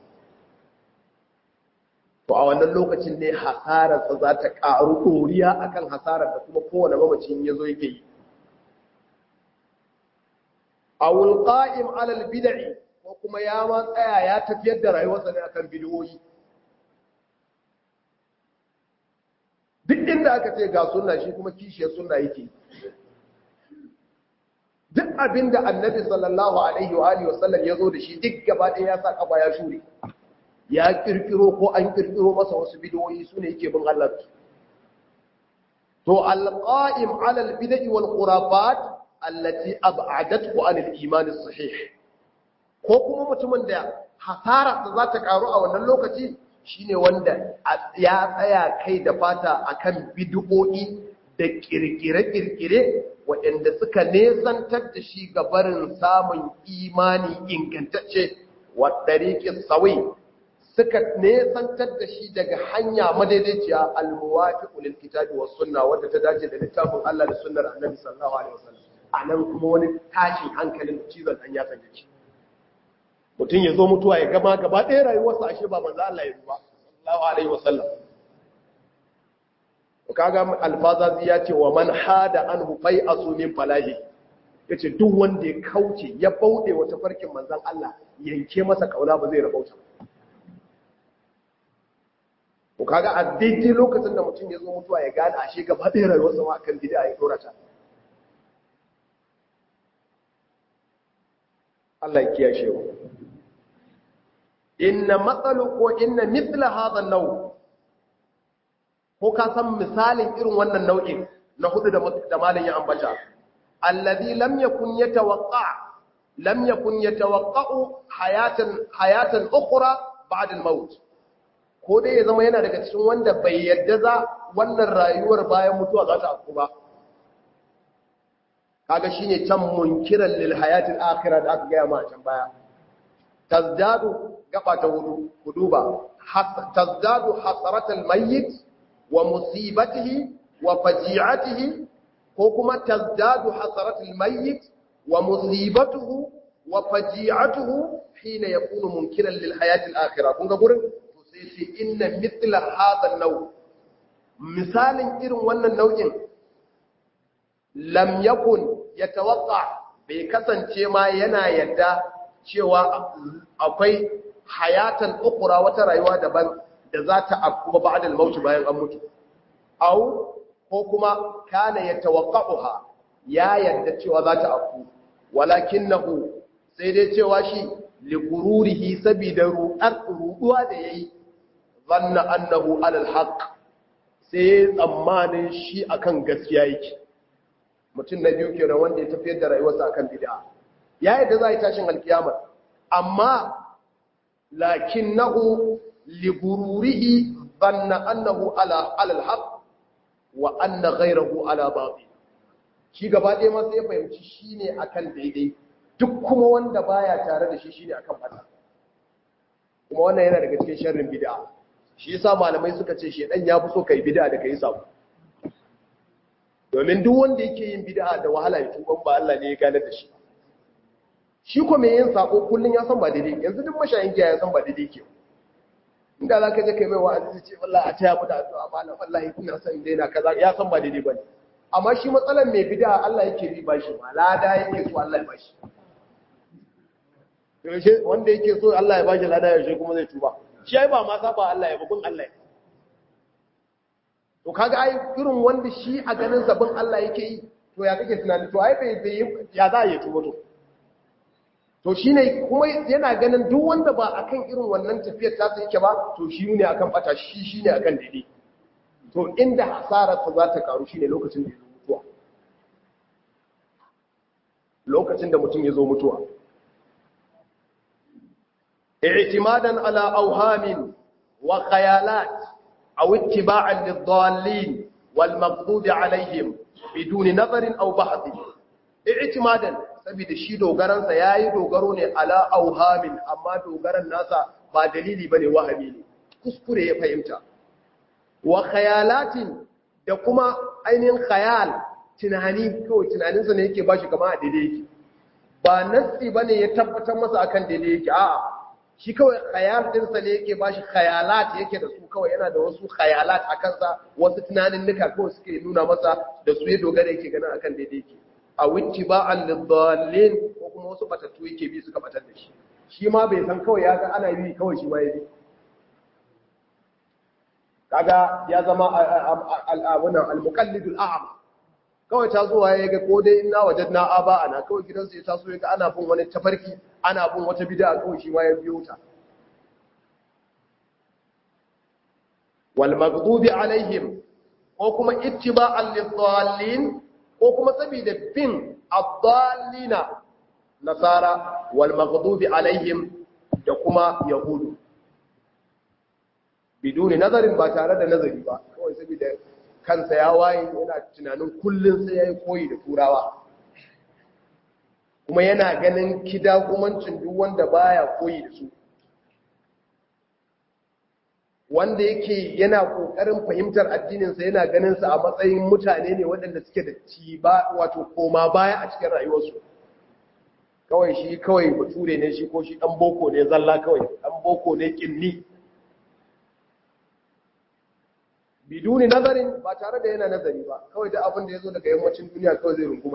to a wannan lokacin ne hasararsa za ta ƙaru ɗoriya akan hasarar da kuma kowane mamacin ya zo yake yi awul qa'im alal bid'i ko kuma ya ma tsaya ya tafiyar da rayuwarsa ne akan bid'o'i duk inda aka ce ga sunna shi kuma kishiyar sunna yake duk abinda annabi sallallahu alaihi wa alihi wasallam ya zo da shi duk gaba ɗaya ya sa kafa ya shure ya kirkiro ko an kirkiro masa wasu bid'o'i sune yake bin Allah to al-qa'im ala al-bid'i wal khurafat allati ab'adathu an al-iman as-sahih ko kuma mutumin da hasara za ta karu a wannan lokaci shine wanda ya tsaya kai da fata akan bid'o'i da kirkire-kirkire waɗanda suka nesantar da shi ga barin samun imani ingantacce wa tariqis sawi suka nesantar da shi daga hanya madaidaiciya al-muwafiqu lil kitabi was sunna wanda ta dace da littafin Allah da sunnar Annabi sallallahu alaihi wasallam anan kuma wani tashin hankalin cizon dan ya sanya shi mutum ya zo mutuwa ya gama gaba ɗaya rayuwarsa ashe ba manzo Allah ya zuba sallallahu alaihi wasallam to kaga alfazazi ya ce wa man hada anhu fai'asu min falahi yace duk wanda ya kauce ya bauɗe wata farkin manzon Allah yanke masa kauna ba zai rabauta to kaga a daidai lokacin da mutum ya zo mutuwa ya gane ashe gaba ɗaya rayuwarsa ma akan bid'a ya dora ta Allah ya kiyashe mu inna matsalu ko inna mithla hadha an-naw ko ka san misalin irin wannan nau'in na hudu da da malam ya ambata alladhi lam yakun yatawaqqa lam yakun yatawaqqa'u hayatan hayatan ukhra ba'da al-maut ko dai ya zama yana daga cikin wanda bai yadda za wannan rayuwar bayan mutuwa za ta afku ba kaga shine can munkiran lil hayatil akhirah da aka ga ma can baya tazdadu gaba ta hudu kuduba tazdadu hasaratul mayyit wa musibatihi wa faji'atihi ko kuma tazdadu hasaratul mayyit wa musibatuhu wa faji'atuhu hina yakunu munkiran lil hayati al akhirah kun ga gurin to sai ce inna mithla hadha an-naw misalin irin wannan nau'in lam yakun yatawaqqa bai kasance ma yana yadda cewa akwai hayatan ukura wata rayuwa daban da za ta afku ba'da al-maut bayan an mutu au ko kuma kana yatawaqqa'uha ya yadda cewa za ta afku walakinahu sai dai cewa shi li gururihi sabida ru'ar ruduwa da yayi zanna annahu alal haqq sai tsammanin shi akan gaskiya yake mutum na biyu kenan wanda ya tafiyar da rayuwarsa akan bid'a ya yadda za a yi tashin alkiyama amma lakinnahu li gururihi zanna annahu ala alal haqq wa anna ghayrahu ala batil shi gaba ɗaya ma sai ya fahimci shine akan daidai duk kuma wanda baya tare da shi shine akan fata kuma wannan yana daga cikin sharrin bid'a shi yasa malamai suka ce shedan ya fi so kai bid'a da kai sabo domin duk wanda yake yin bid'a da wahala ya tuban ba Allah ne ya gane da shi shi ko mai yin sako kullun ya san ba daidai yanzu duk mashayin giya ya san ba daidai ke inda zaka je kai mai wa'azi ce wallahi a taya mu da addu'a malam wallahi ina san daina kaza ya san ba daidai bane amma shi matsalar mai bid'a Allah yake bi bashi ma lada yake so Allah ya bashi yaushe wanda yake so Allah ya bashi lada yaushe kuma zai tuba shi ai ba ma saba Allah ya babun Allah ya to kaga ai irin wanda shi a ganin sabon Allah yake yi to ya kake tunani to ai bai bai ya za ya tuba to to shine kuma yana ganin duk wanda ba akan irin wannan tafiyar ta yake ba to shi ne akan fata shi shine akan daidai to inda hasarar ta za ta karu shine lokacin da ya zo mutuwa lokacin da mutum ya zo mutuwa i'timadan ala awhamin wa khayalat aw ittiba'an lid-dallin wal maghdub alaihim bidun nazarin aw bahth i'timadan saboda shi dogaran sa yayi dogaro ne ala awhamin amma dogaran nasa ba dalili bane wahami ne kuskure ya fahimta wa khayalatin da kuma ainihin khayal tunani kawai tunaninsa ne yake bashi kama a daidai yake ba nassi bane ya tabbatar masa akan daidai yake a'a shi kawai khayal dinsa ne yake bashi khayalat yake da su kawai yana da wasu khayalat a kansa wasu tunanin nika kawai suke nuna masa da su ya dogara yake ganin akan daidai yake a wittiba'an lidallin ko kuma wasu batattu yake bi suka batar da shi shi ma bai san kawai ya ga ana yi kawai shi ma ya bi kaga ya zama al'abunan al-muqallidul a'ma kawai ta zuwa ya ga ko dai inna wajadna aba ana kawai gidansu ya taso ya ga ana bin wani tafarki ana bin wata bid'a kawai shi ma ya biyo ta wal maghdubi alaihim ko kuma ittiba'an lidallin ko kuma saboda bin ad-dallina nasara wal maghdubi alaihim da kuma yahudu biduni nazarin ba tare da nazari ba kawai saboda kansa ya waye yana tunanin kullun sai yayi koyi da turawa kuma yana ganin kidagumancin duk wanda baya koyi da su wanda yake yana kokarin fahimtar addinin sa yana ganin sa a matsayin mutane ne waɗanda suke da ci ba wato koma baya a cikin rayuwarsu kawai shi kawai bature ne shi ko shi dan boko ne zalla kawai dan boko ne kinni biduni nazarin ba tare da yana nazari ba kawai da abin da ya zo daga yammacin duniya kawai zai runguma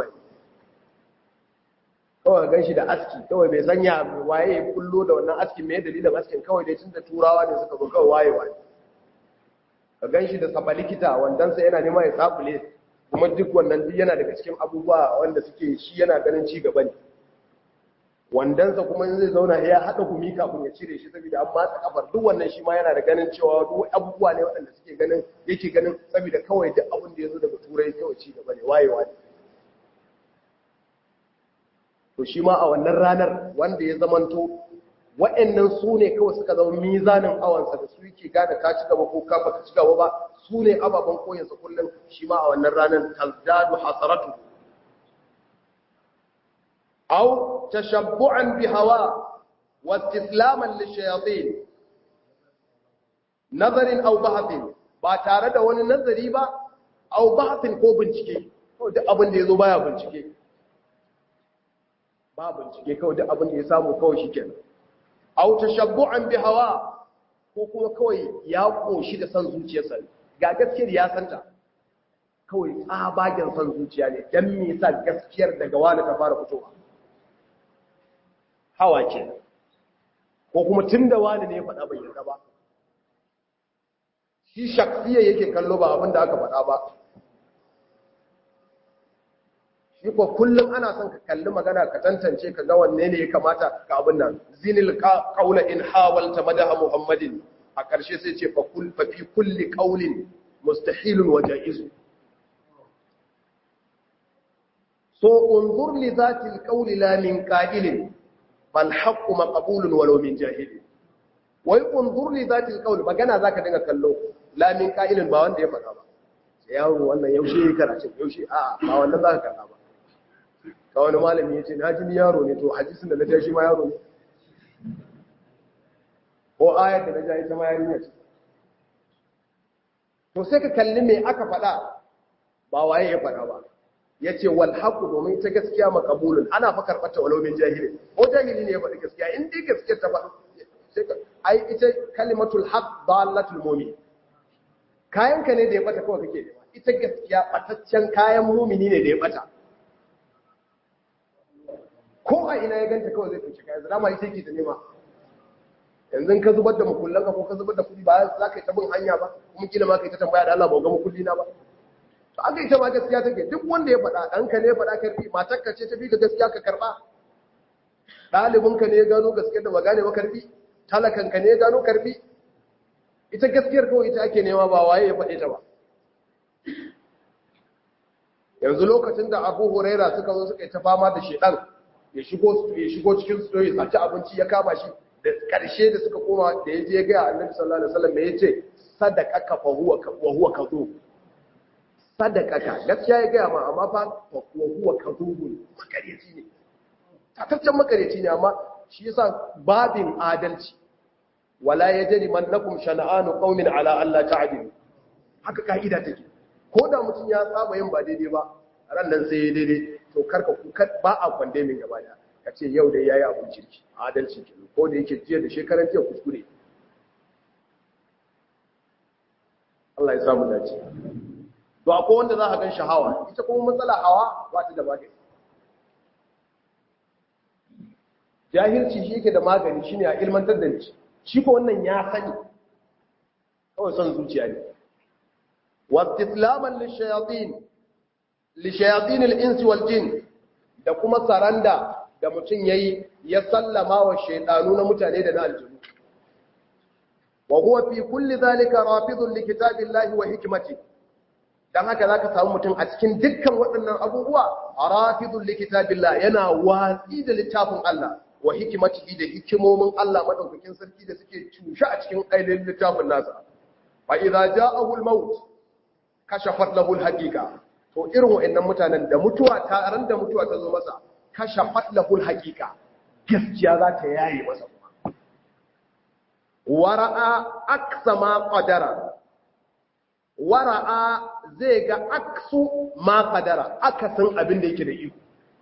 kawai gan shi da aski kawai bai sanya waye ya kullo da wannan aski mai dalilin askin kawai dai tun da turawa ne suka zo kawai waye waye ka gan shi da saba likita wandansa yana nema ya sabule kuma duk wannan duk yana daga cikin abubuwa wanda suke shi yana ganin ci gaba ne wandansa kuma zai zauna ya haɗa gumi kafin ya cire shi saboda an matsa kafar duk wannan shi ma yana da ganin cewa duk abubuwa ne waɗanda suke ganin yake ganin saboda kawai duk abin da ya zo daga turai kawai ci gaba ne wayewa ne to shi ma a wannan ranar wanda ya zamanto waɗannan su ne kawai suka zama mizanin awansa da su yake gane ka ci gaba ko ka baka ci gaba ba su ne ababen koyinsa kullum shi ma a wannan ranar tazdadu hasaratu أو تشبعا بهواه واستسلاما للشياطين نظر أو بحث ba tare da wani nazari ba au bahasin ko bincike ko duk abin da yazo baya bincike ba bincike kawai duk abin da ya samu kawai shikenan aw tashabbu'an bi hawa ko kuma kawai ya koshi da san zuciyarsa ga gaskiyar ya santa kawai tsabagen san zuciya ne dan me yasa gaskiyar daga wani ta fara fitowa hawa ke ko kuma tunda wani ne ya faɗa bai yarda ba shi shakhsiyya yake kallo ba abin da aka faɗa ba shi ko kullum ana son ka kalli magana ka tantance ka ga wanne ne ya kamata ka abin nan zinil qawla in hawalta madaha muhammadin a ƙarshe sai ce fa kul fa fi kulli qawlin mustahilun wa jaiz so unzur li zati alqawli la min qa'ilin bal haqqu maqbulun walau min jahil wai unzur li zati alqawli magana zaka dinga kallo la min qa'ilin ba wanda ya faɗa ba sai yaro wannan yaushe yake karatu yaushe a ba wannan zaka kalla ba ka wani malami ya ce na ji yaro ne to hadisin da na ja shi ma yaro ne ko ayar da na ja ita ma yarinya ce to sai ka kalli me aka faɗa ba waye ya faɗa ba ya ce wal haqu domin ita gaskiya maqbulun ana fa karɓar ta walau min jahili ko jahili ne ya faɗi gaskiya in dai gaskiya ta faɗi sai ka ai ita kalimatul haqq dalatul mu'min kayan ka ne da ya bata kawai kake nema ita gaskiya bataccen kayan mu'mini ne da ya bata ko a ina ya ganta kawai zai ɗauki kayan zama ita ke da nema yanzu ka zubar da makullanka ko ka zubar da kudi ba za ka yi tabin hanya ba kuma kila ma ka yi ta tambaya da Allah ba ga makulli na ba to aka ita ma gaskiya take duk wanda ya faɗa ɗanka ne ya faɗa karfi matarka ce ta bi ka gaskiya ka karɓa ɗalibinka ne ya gano gaskiyar da ba gane ba karfi talakanka ne ya gano karfi ita gaskiyar kawai ita ake nema ba waye ya faɗe ta ba yanzu lokacin da Abu Huraira suka zo suka yi ta fama da shedan ya shigo ya shigo cikin su ya saci abinci ya kama shi da ƙarshe da suka koma da ya je ga Annabi sallallahu alaihi wasallam ya ce sadaqaka fa huwa wa huwa kadhub sadaqaka gaskiya ya ga ma amma fa wa huwa kadhub makareci ne tataccen makareci ne amma shi yasa babin adalci wala yajri mannakum shana'anu qaumin ala alla ta'dilu haka kaida take ko da mutum ya saba yin ba daidai ba ran nan sai ya daidai to karka kuka ba a kwande min gaba da ka ce yau da yayi abun kirki adalci ke ko da yake jiya da shekaran jiya kuskure Allah ya samu dace to akwai wanda za ka gan shahawa ita kuma matsala hawa ba ta da magani jahilci shi yake da magani shine a ilmantar da ni shi ko wannan ya sani kawai son zuciya ne واستسلاما للشياطين لشياطين الانس والجن da kuma saranda da mutum yayi ya sallama wa shaytanu na mutane da na aljinu wa huwa fi kulli zalika rafidun li kitabillahi wa hikmati dan haka zaka samu mutum a cikin dukkan waɗannan abubuwa rafidun li kitabillahi yana watsi da littafin Allah wa hikmatihi da hikimomin Allah madaukakin sarki da suke tushe a cikin ainihin littafin nasa fa idza ja'ahu al-maut kashafat lahu al-haqiqa to irin wayannan mutanen da mutuwa ta ran da mutuwa ta zo masa kashafat lahu al-haqiqa gaskiya za ta yaye masa kuma wara'a aksama qadara wara'a zai ga aksu ma qadara akasin abin da yake da iko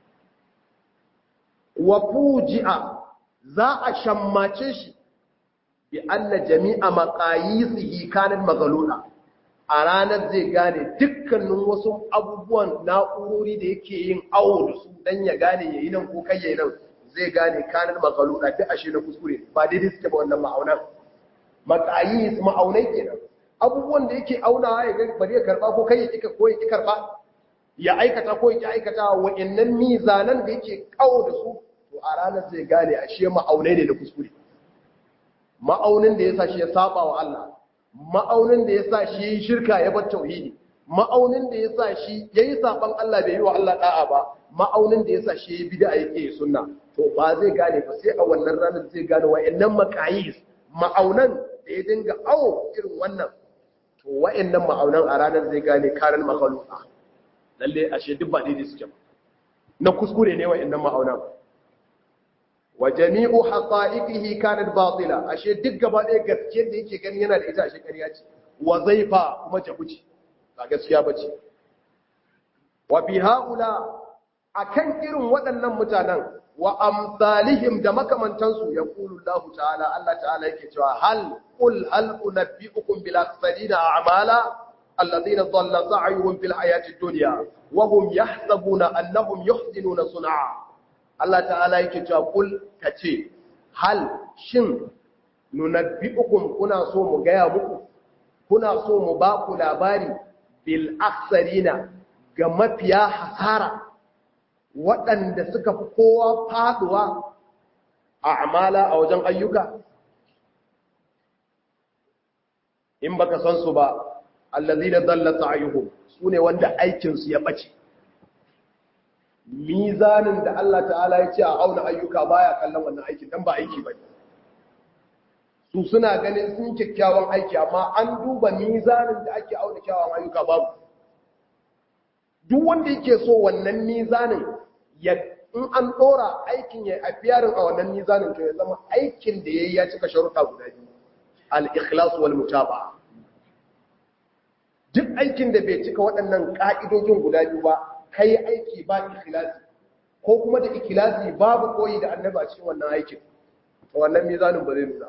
wa fuji'a za a shammace shi bi anna jami'a maqayisihi kanat maghlula a ranar zai gane dukkanin wasu abubuwan na'urori da yake yin awo da su dan ya gane yayi nan ko kai yayi nan zai gane kanar magaluda duk ashe na kuskure ba daidai suke ba wannan ma'aunan maqayis ma'aunai kenan abubuwan da yake aunawa ya ga bari ya karba ko kai ya kika ko ya ki karba ya aikata ko ya ki aikata wa'annan mizanan da yake kawo da su to a ranar zai gane ashe ma'aunai ne da kuskure ma'aunin da yasa shi ya saba wa Allah ma'aunin da ya sa shi yi shirka ya bar tauhidi ma'aunin da ya sa shi ya yi saban Allah bai yi wa Allah da'a ba ma'aunin da ya sa shi ya yi bid'a yake yi sunna to ba zai gane ba sai a wannan ranar zai gane wa'annan maqayis ma'aunan da ya dinga awo irin wannan to wa'annan ma'aunan a ranar zai gane karan makhluqa lalle ashe duk ba daidai suke ba na kuskure ne wa'annan ma'aunan wa jami'u haqa'iqihi kanat batila ashe duk gaba ɗaya gaskiyar da yake gani yana da ita ashe ƙarya ce wa zaifa kuma jabuci ba gaskiya bace wa bi haula akan irin waɗannan mutanen wa amsalihim da makamantansu ya qulu Allah ta'ala Allah ta'ala yake cewa hal qul hal unabbiukum bil akhsarina a'mala alladhina dhalla sa'yuhum fil hayati dunya wa hum yahsabuna annahum yuhsinuna sun'a Allah ta'ala yake cewa qul kace hal shin nunabbiukum kuna so mu gaya muku kuna so mu ba ku labari bil akhsarina ga mafiya hasara waɗanda suka fi kowa faduwa a amala a wajen ayyuka in baka san su ba allazina dalla sa'yuhum sune wanda aikin su ya bace mizanin da Allah ta'ala ya ce a auna ayyuka baya kallon wannan aikin dan ba aiki bane su suna ganin sun kyakkyawan aiki amma an duba mizanin da ake auna kyawawan ayyuka babu duk wanda yake so wannan mizanin ya in an dora aikin ya afiyarin a wannan mizanin to ya zama aikin da yayi ya cika sharuɗa guda biyu al-ikhlas wal mutaba'a duk aikin da bai cika waɗannan ka'idojin guda biyu ba kai aiki ba ikhlasi ko kuma da ikhlasi babu koyi da annabi a cikin wannan aikin to wannan mizanin ba zai nuna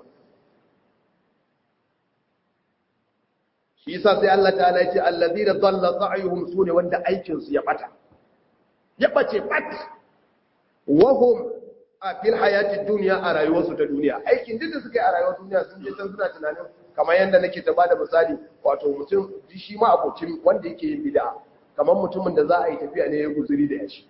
shi yasa sai Allah ta'ala ya ce allazina dhalla sa'yuhum sune wanda aikin su ya bata ya bace bat wahum a fil hayati dunya a rayuwarsu ta duniya aikin duk da suka yi a rayuwar duniya sun je can suna tunanin kamar yanda nake ta bada misali wato mutum shi ma abocin wanda yake yin bid'a kamar mutumin da za a yi tafiya ne ya guzuri da yashi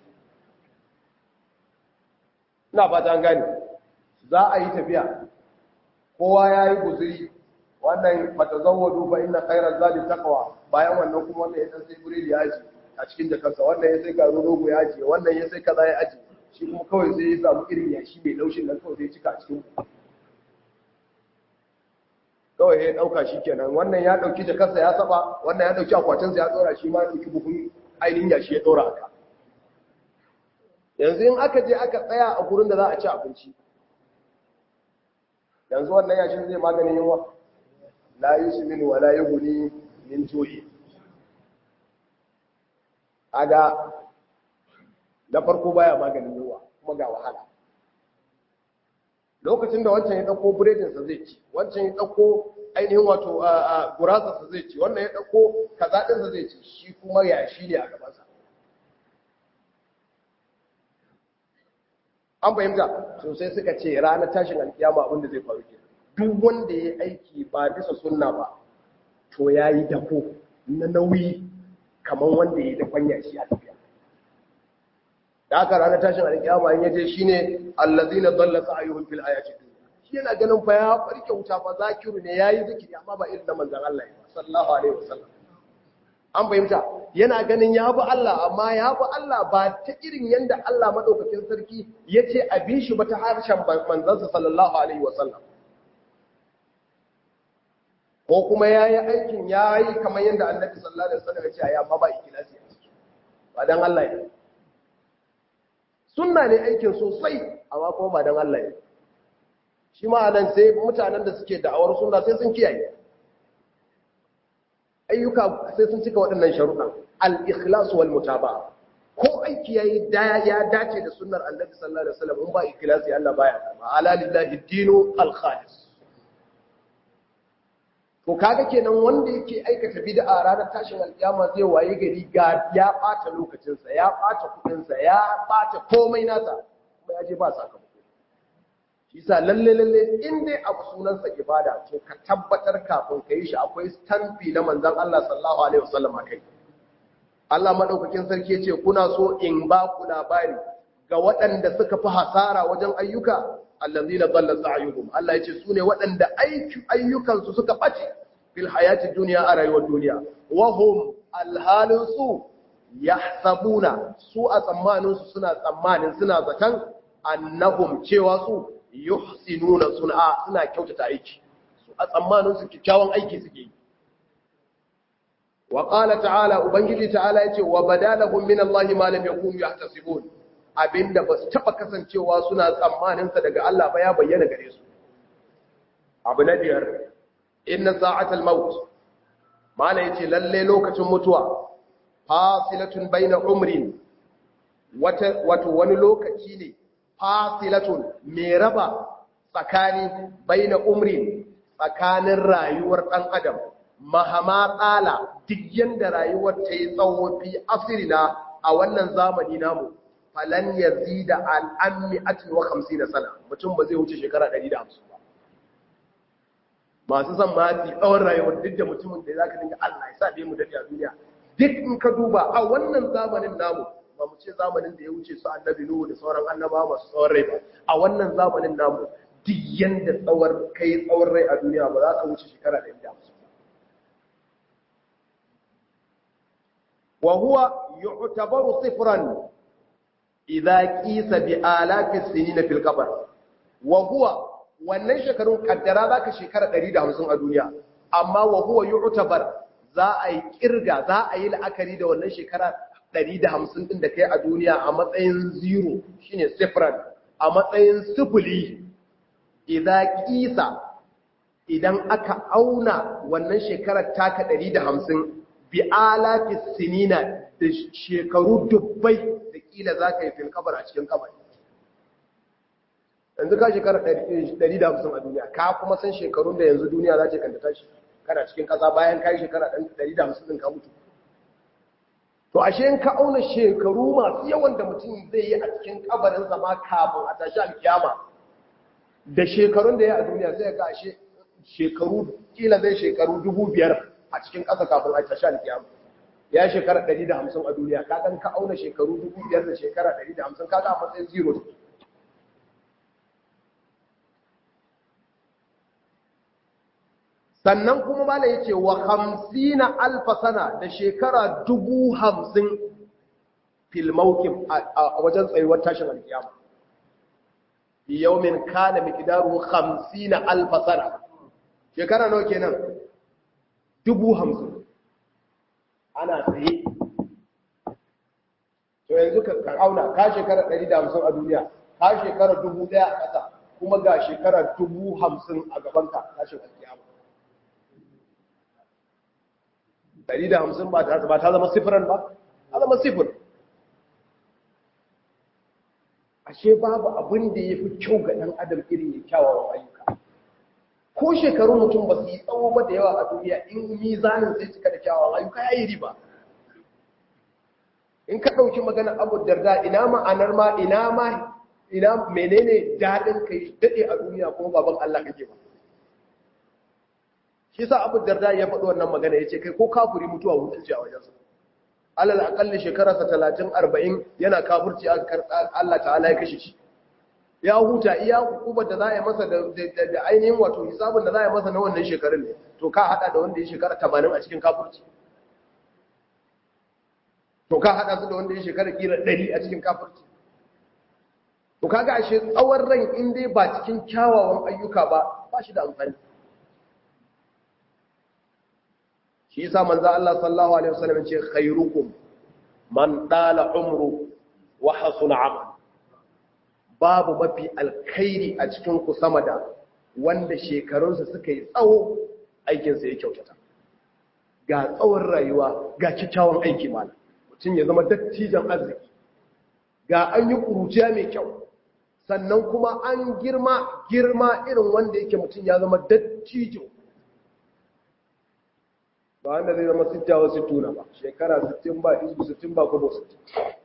ina fata an gane za a yi tafiya kowa ya yi guzuri wannan matazawwadu fa inna khayra zadi taqwa bayan wannan kuma wanda ya dan sai guri da yaji a cikin jakarsa wannan ya sai garo rogo ya ajiye wannan ya sai kaza ya ajiye shi kuma kawai sai ya samu irin yashi mai laushin nan kawai sai cika a cikin kawai ya dauka shi kenan wannan ya dauki jakarsa ya saba wannan ya dauki akwatinsa ya dora shi ma ya dauki buhun ainihin yashi ya dora aka yanzu in aka je aka tsaya a gurin da za a ci abinci yanzu wannan yashin zai maganin yunwa la yusmin wa la yughni min ju'i aga da farko baya maganin yunwa kuma ga wahala lokacin da wancan ya dauko buredin sa zai ci wancan ya dauko ainihin wato gurasa sa zai ci wannan ya dauko kaza din sa zai ci shi kuma yashi ne a gaban sa an fahimta sosai suka ce ranar tashin alkiyama abin da zai faru ke duk wanda ya aiki ba bisa sunna ba to ya yi dafo na nauyi kamar wanda ya yi dafon yashi a tafiya da aka ranar tashin alkiyama in yaje shine allazina dalla sa'yuhum fil ayati dunya shi yana ganin fa ya farke wuta fa zakiru ne yayi zikiri amma ba irin na manzon Allah sallallahu alaihi wasallam an fahimta yana ganin ya bi Allah amma ya bi Allah ba ta irin yanda Allah madaukakin sarki yace a bi shi ba ta harshen manzon sallallahu alaihi wasallam ko kuma yayi aikin yayi kamar yanda Annabi sallallahu alaihi wasallam ya ce ayi amma ba ikhlasi ba dan Allah ne sunna ne aikin sosai amma kuma ba dan Allah ne shi ma nan sai mutanen da suke da'awar sunna sai sun kiyaye ayyuka sai sun cika waɗannan sharuɗan al-ikhlas wal mutaba'a ko aiki yayi da ya dace da sunnar Annabi sallallahu alaihi wasallam in ba ikhlasi Allah baya ba ala lillahi dinu al-khalis to kaga kenan wanda yake aikata bid'a ranar tashin alkiyama zai waye gari ga ya bata lokacinsa ya bata kudinsa ya bata komai nasa kuma ya je ba sakamako shi yasa lalle lalle in dai abu sunansa ibada to ka tabbatar kafin ka yi shi akwai stampi na manzon Allah sallallahu alaihi wasallam akai Allah madaukakin sarki yace kuna so in ba ku labari ga waɗanda suka fi hasara wajen ayyuka allazina dalla sa'yuhum Allah yace sune waɗanda ayyukansu suka bace fil hayati dunya a rayuwar duniya wa hum alhalinsu yahsabuna su a tsammanin su suna tsammanin suna zakan annahum cewa su yuhsinuna sun'a suna kyautata aiki su a tsammanin su kyakkyawan aiki suke yi wa qala ta'ala ubangiji ta'ala yace wa badalahum min Allah ma lam yakunu yahtasibun abinda ba su taba kasancewa suna tsammaninsa daga Allah ba ya bayyana gare su abu na biyar inna sa'atal maut mala yace lalle lokacin mutuwa fasilatun baina umrin wata wato wani lokaci ne fasilatun mai raba tsakani baina umrin tsakanin rayuwar dan adam mahama tsala duk yanda rayuwar ta yi tsawo fi asirina a wannan zamani namu falan yazida an ammi atin wa khamsina sana mutum ba zai wuce shekara ɗari da hamsin ba masu son mati tsawon rayuwar duk da mutumin da zaka dinga Allah ya sa dai mu dade a duniya duk in ka duba a wannan zamanin namu ba mu ce zamanin da ya wuce su annabi Nuhu da sauran annabawa masu tsawon rai ba a wannan zamanin namu duk yanda tsawon kai tsawon rai a duniya ba za ka wuce shekara ɗari da hamsin wa huwa yu'tabaru sifran idza qisa bi alafi sinina fil qabr wa huwa wannan shekarun kaddara zaka shekara ɗari da hamsin a duniya amma wa huwa yu'tabar za a yi kirga za a yi la'akari da wannan shekara ɗari da hamsin din da kai a duniya a matsayin zero shine sifran a matsayin sifili idza qisa idan aka auna wannan shekarar taka ɗari da hamsin bi alafi sinina da shekaru dubbai da kila za ka yi fil kabar a cikin kabari yanzu ka shekara ɗari da hamsin a duniya ka kuma san shekarun da yanzu duniya za ce kanta tashi kana cikin ƙasa bayan ka yi shekara ɗari da hamsin ɗin ka mutu to ashe in ka auna shekaru masu yawan da mutum zai yi a cikin kabarinsa ma kafin a tashi alkiyama da shekarun da ya a duniya sai ga ashe shekaru kila zai shekaru dubu biyar a cikin ƙasa kafin a tashi alkiyama ya shekara ɗari da hamsin a duniya ka ɗan ka auna shekaru dubu biyar da shekara ɗari da hamsin ka ga a matsayin zero sannan kuma mala ya ce wa hamsina alfa sana da shekara dubu hamsin filmaukin a wajen tsayuwar tashin alkiyama yawmin kana miqdaru hamsina alfa sana shekara nawa kenan dubu hamsin ana tsaye to yanzu ka auna ka shekara ɗari da hamsin a duniya ka shekara dubu ɗaya a ƙasa kuma ga shekara dubu hamsin a gabanka tashin alkiyama ɗari da hamsin ba ta zama sifiran ba ta zama sifir ashe babu abin da ya fi kyau ga ɗan adam irin ya kyawawan ayyuka ko shekarun mutum ba su yi tsawo ba da yawa a duniya in mizanin sai cika da kyawawan ayyuka ya yi riba in ka ɗauki magana abu darda ina ma'anar ma ina ma ina menene daɗin ka yi daɗe a duniya kuma baban Allah kake ba shi sa abu darda ya faɗi wannan magana ya ce kai ko kafuri mutuwa hutunci a wajensa alal akalli shekararsa talatin arba'in yana kafurci Allah ta'ala ya kashe shi ya huta iya hukumar da za a yi masa da ainihin wato hisabin da za a yi masa na wannan shekarun ne to ka hada da wanda ya shekara tamanin a cikin kafurci to ka hada su da wanda ya shekara kira ɗari a cikin kafurci to kaga ashe tsawon ran in dai ba cikin kyawawan ayyuka ba ba shi da amfani shi yasa manzo Allah sallallahu alaihi wasallam ce khairukum man dala umru wa hasuna amal babu mafi alkhairi a cikin ku sama da wanda shekarunsa suka yi tsawo aikin sa ya kyautata ga tsawon rayuwa ga kyakkyawan aiki malam mutum ya zama dattijan arziki ga an yi kuruciya mai kyau sannan kuma an girma girma irin wanda yake mutum ya zama dattijo ba wanda zai zama sitta wa sittuna ba shekara sittin ba isu sittin ba kuma sittin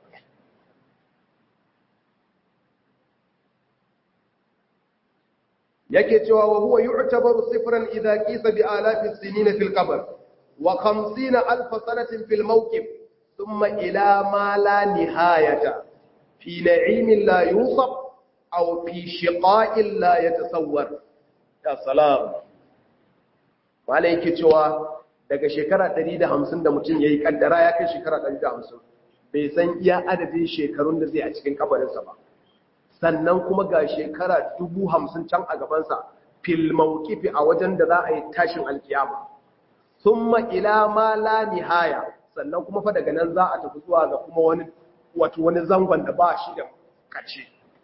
yake cewa wa huwa yu'tabaru sifran idha qisa bi alafi sinin fil qabr wa khamsina alf sanatin fil mawqif thumma ila ma la nihayata fi na'imin la yusab aw fi shiqa'in la yatasawwar ya salam malai yake cewa daga shekara ɗari da hamsin da mutum ya yi ƙaddara ya kai shekara ɗari da hamsin bai san iya adadin shekarun da zai a cikin kabarinsa ba sannan kuma ga shekara dubu hamsin can a gabansa fil mawqifi a wajen da za a yi tashin alkiyama summa ila ma la nihaya sannan kuma fa daga nan za a tafi zuwa ga kuma wani wato wani zangon da ba shi da ƙarshe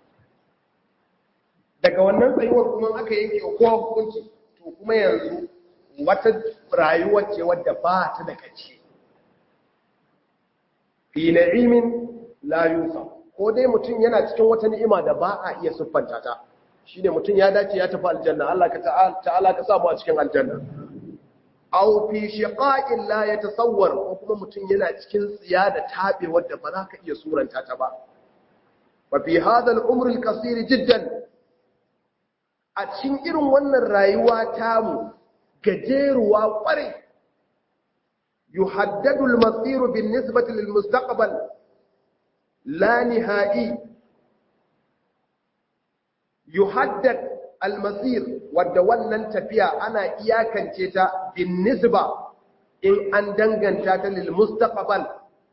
daga wannan tsayuwar kuma aka yanke kowa hukunci to kuma yanzu wata rayuwa ce wadda ba ta da ƙarshe fi na'imin la yusa ko dai mutum yana cikin wata ni'ima da ba a iya siffanta ta shine mutum ya dace ya tafi aljanna Allah ka ta'ala ka samu a cikin aljanna aw fi shiqaqin la yatasawwar ko kuma mutum yana cikin tsiya da tabe wanda ba za ka iya suranta ta ba wa fi hadha al-umr al-qasir jiddan a cikin irin wannan rayuwa tamu gajeruwa kware yuhaddadu al-masir bin nisbati lil mustaqbal la nihai yuhaddad al-masir wadda wannan tafiya ana iyakance ta bin nisba in an danganta ta lil mustaqbal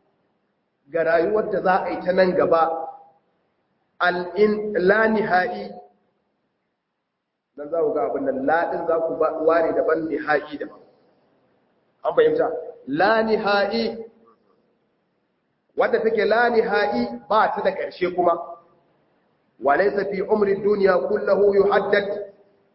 ga rayuwar da za a yi ta nan gaba al-in la nihai dan za ku ga abin nan la din za ku ware daban nihai daban an fahimta la nihai wadda take la nihai ba ta da ƙarshe kuma وليس في عمر الدنيا كله يحدد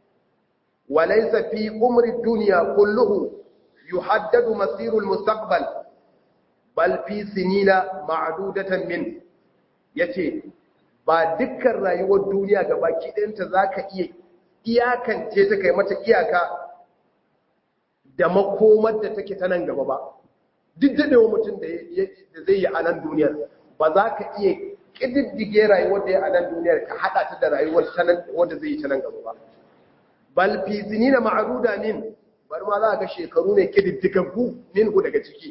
وليس في عمر الدنيا كله يحدد مصير المستقبل بل في سنين معدودة منه yace ba dukkan rayuwar duniya gabaki ɗayanta zaka iya iyakance ta kai mata iyaka da makomar da take ta nan gaba ba duk daɗewa mutum da zai yi a nan duniyar ba za ka iya ƙididdige rayuwar da ya a nan duniyar ka haɗa ta da rayuwar wadda zai yi ta nan gaba ba bal fi sinina ma'aduda min bar ma za ga shekaru ne ƙididdigaggu minhu daga ciki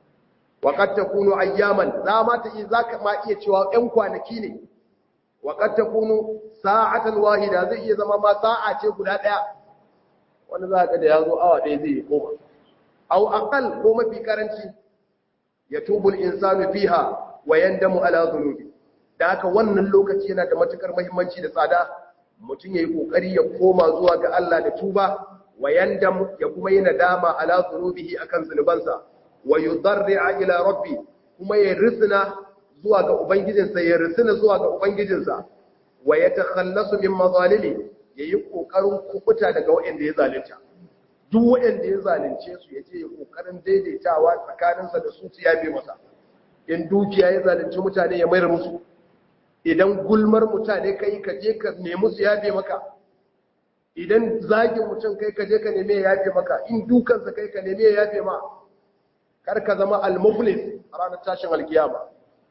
wa qad takunu ayyaman za ma ta yi zaka ma iya cewa ɗan kwanaki ne wa qad takunu sa'atan wahida zai iya zama ma sa'a ce guda ɗaya wanda za ka da yazo awa ɗaya zai yi koma aw aqal ko mafi karanci yatubul insanu fiha wa yandamu ala dhunubi da haka wannan lokaci yana da matukar muhimmanci da tsada mutum yayi kokari ya koma zuwa ga Allah da tuba wa yandam ya kuma yi nadama ala dhunubihi akan zunubansa wa yudarri'a ila rabbi kuma ya risna zuwa ga ubangijinsa ya risna zuwa ga ubangijinsa wa yatakhallasu min mazalimi yayi kokarin kubuta daga waɗanda ya zalunta duk waɗanda ya zalunce su yaje ya kokarin daidaitawa tsakaninsa da su su yabe masa in dukiya ya zalunci mutane ya mayar musu idan gulmar mutane kai ka je ka nemi su yafe maka idan zagin mutum kai ka je ka nemi ya yafe maka in dukansa kai ka nemi ya yafe ma kar ka zama al-muflis a ranar tashin alkiyama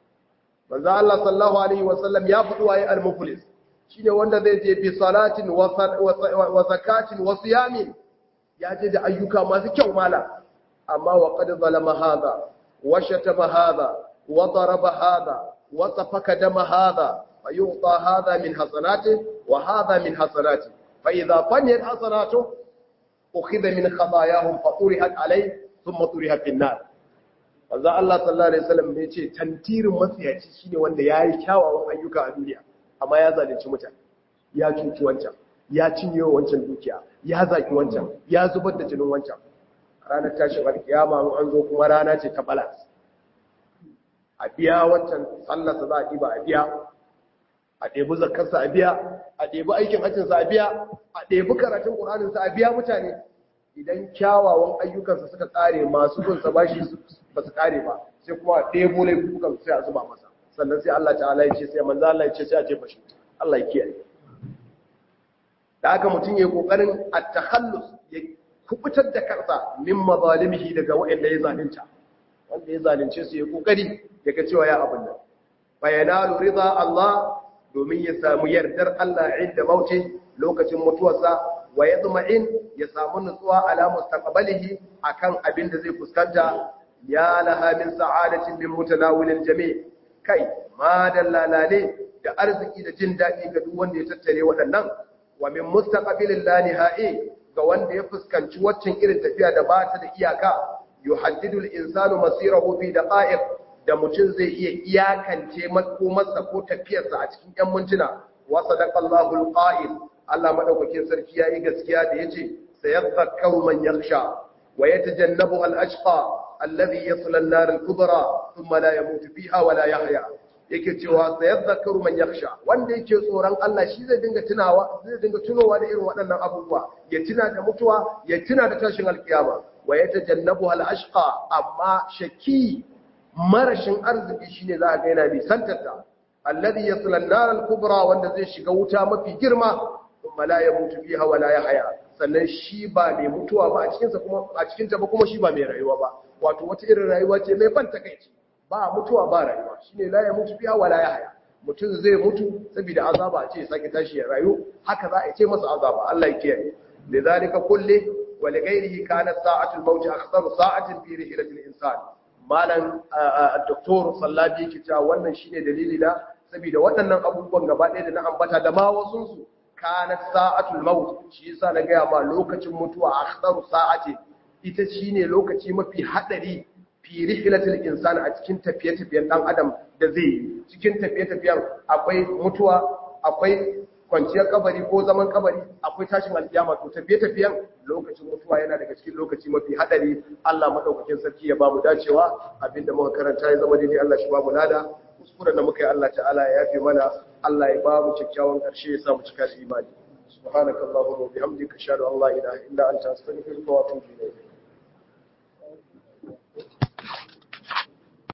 manzo Allah sallallahu alaihi wasallam ya faɗi waye al-muflis shine wanda zai je bi salatin wa zakatin wa siyamin ya je da ayyuka masu kyau mala amma wa qad zalama hadha wa shatama hadha wa daraba hadha وصفك دم هذا فيعطى هذا من حسناته وهذا من حسناته فإذا فنيت حسناته أخذ من خطاياهم فطرحت عليه ثم طرح في النار wanda Allah sallallahu alaihi wasallam bai ce tantirin matsiyaci shine wanda yayi kyawawan ayyuka a duniya amma ya zalunci mutane ya cuci wancan ya cinye wancan dukiya ya zaki wancan ya zubar da jinin wancan ranar tashin alkiyama an zo kuma rana ce ta balance a biya wancan sallarsa za a ɗiba a biya a ɗebi zakarsa a biya a ɗebi aikin hajjinsa a biya a ɗebi karatun ƙuraninsa a biya mutane idan kyawawan ayyukansa suka ƙare masu kunsa ba shi ba su ƙare ba sai kuma a ɗebo laifukan sai a zuba masa sannan sai Allah ta'ala ya ce sai manzo Allah ya ce sai a jefa shi Allah ya kiyaye da haka mutum ya yi ƙoƙarin at-takhallus ya kubutar da kansa min mazalimihi daga waɗanda ya zalunta wanda ya zalunce su ya kokari yaga cewa ya abin nan bayanalu rida Allah domin ya samu yardar Allah inda mauti lokacin mutuwarsa wa yadma'in ya samu nutsuwa ala mustaqbalihi akan abin da zai fuskanta ya laha min sa'adatin min mutanawilil jami' kai ma dallalale da arziki da jin dadi ga duk wanda ya tattare waɗannan wa min mustaqbilil la nihai ga wanda ya fuskanci waccan irin tafiya da ba ta da iyaka yuhaddidu al-insanu masirahu fi daqa'iq da mutum zai iya iyakance makomarsa ko tafiyarsa a cikin ƴan mintuna wa sadaqallahu al-qa'il Allah madaukakin sarki yayi gaskiya da yace sayadhakkaru man yakhsha wa yatajannabu al-ashqa alladhi yasla an-nar al-kubra thumma la yamutu fiha wa la yahya yake cewa sayadhakkaru man yakhsha wanda yake tsoron Allah shi zai dinga tunawa zai dinga tunowa da irin waɗannan abubuwa ya tuna da mutuwa ya tuna da tashin alkiyama wa yatajannabu al-ashqa amma shaki marashin arziki shine za a ga yana nisantarta alladhi yasla an-nar al-kubra wanda zai shiga wuta mafi girma thumma la yamutu fiha wa la yahya sannan shi ba mai mutuwa ba a cikin sa kuma a cikin ta ba kuma shi ba mai rayuwa ba wato wata irin rayuwa ce mai ban takeici ba mutuwa ba rayuwa shine la yamutu fiha wa la yahya mutum zai mutu saboda azaba a ce sake tashi ya rayu haka za a ce masa azaba Allah ya kiyaye lidhalika kulli wa lighairihi kana sa'atul maut akhtar sa'atin fi rihlatil insan malan doktor sallabi yake cewa wannan shine dalili da saboda waɗannan abubuwan gaba ɗaya da na ambata da ma wasun su kana sa'atul maut shi yasa na ga ma lokacin mutuwa akhtar sa'ati ita shine lokaci mafi hadari fi rihlatil insani a cikin tafiye-tafiyen dan adam da zai yi cikin tafiye-tafiyen akwai mutuwa akwai kwanciyar kabari ko zaman kabari akwai tashin alkiyama to tafiye-tafiyen lokacin mutuwa yana daga cikin lokaci mafi hadari Allah madaukakin sarki ya bamu dacewa abinda muka karanta ya zama daidai Allah shi bamu lada kuskuren da muka yi Allah ta'ala ya yafe mana Allah ya bamu kyakkyawan karshe ya sa mu cika da imani subhanakallahumma wa bihamdika ashhadu an la ilaha illa anta astaghfiruka wa atubu ilayk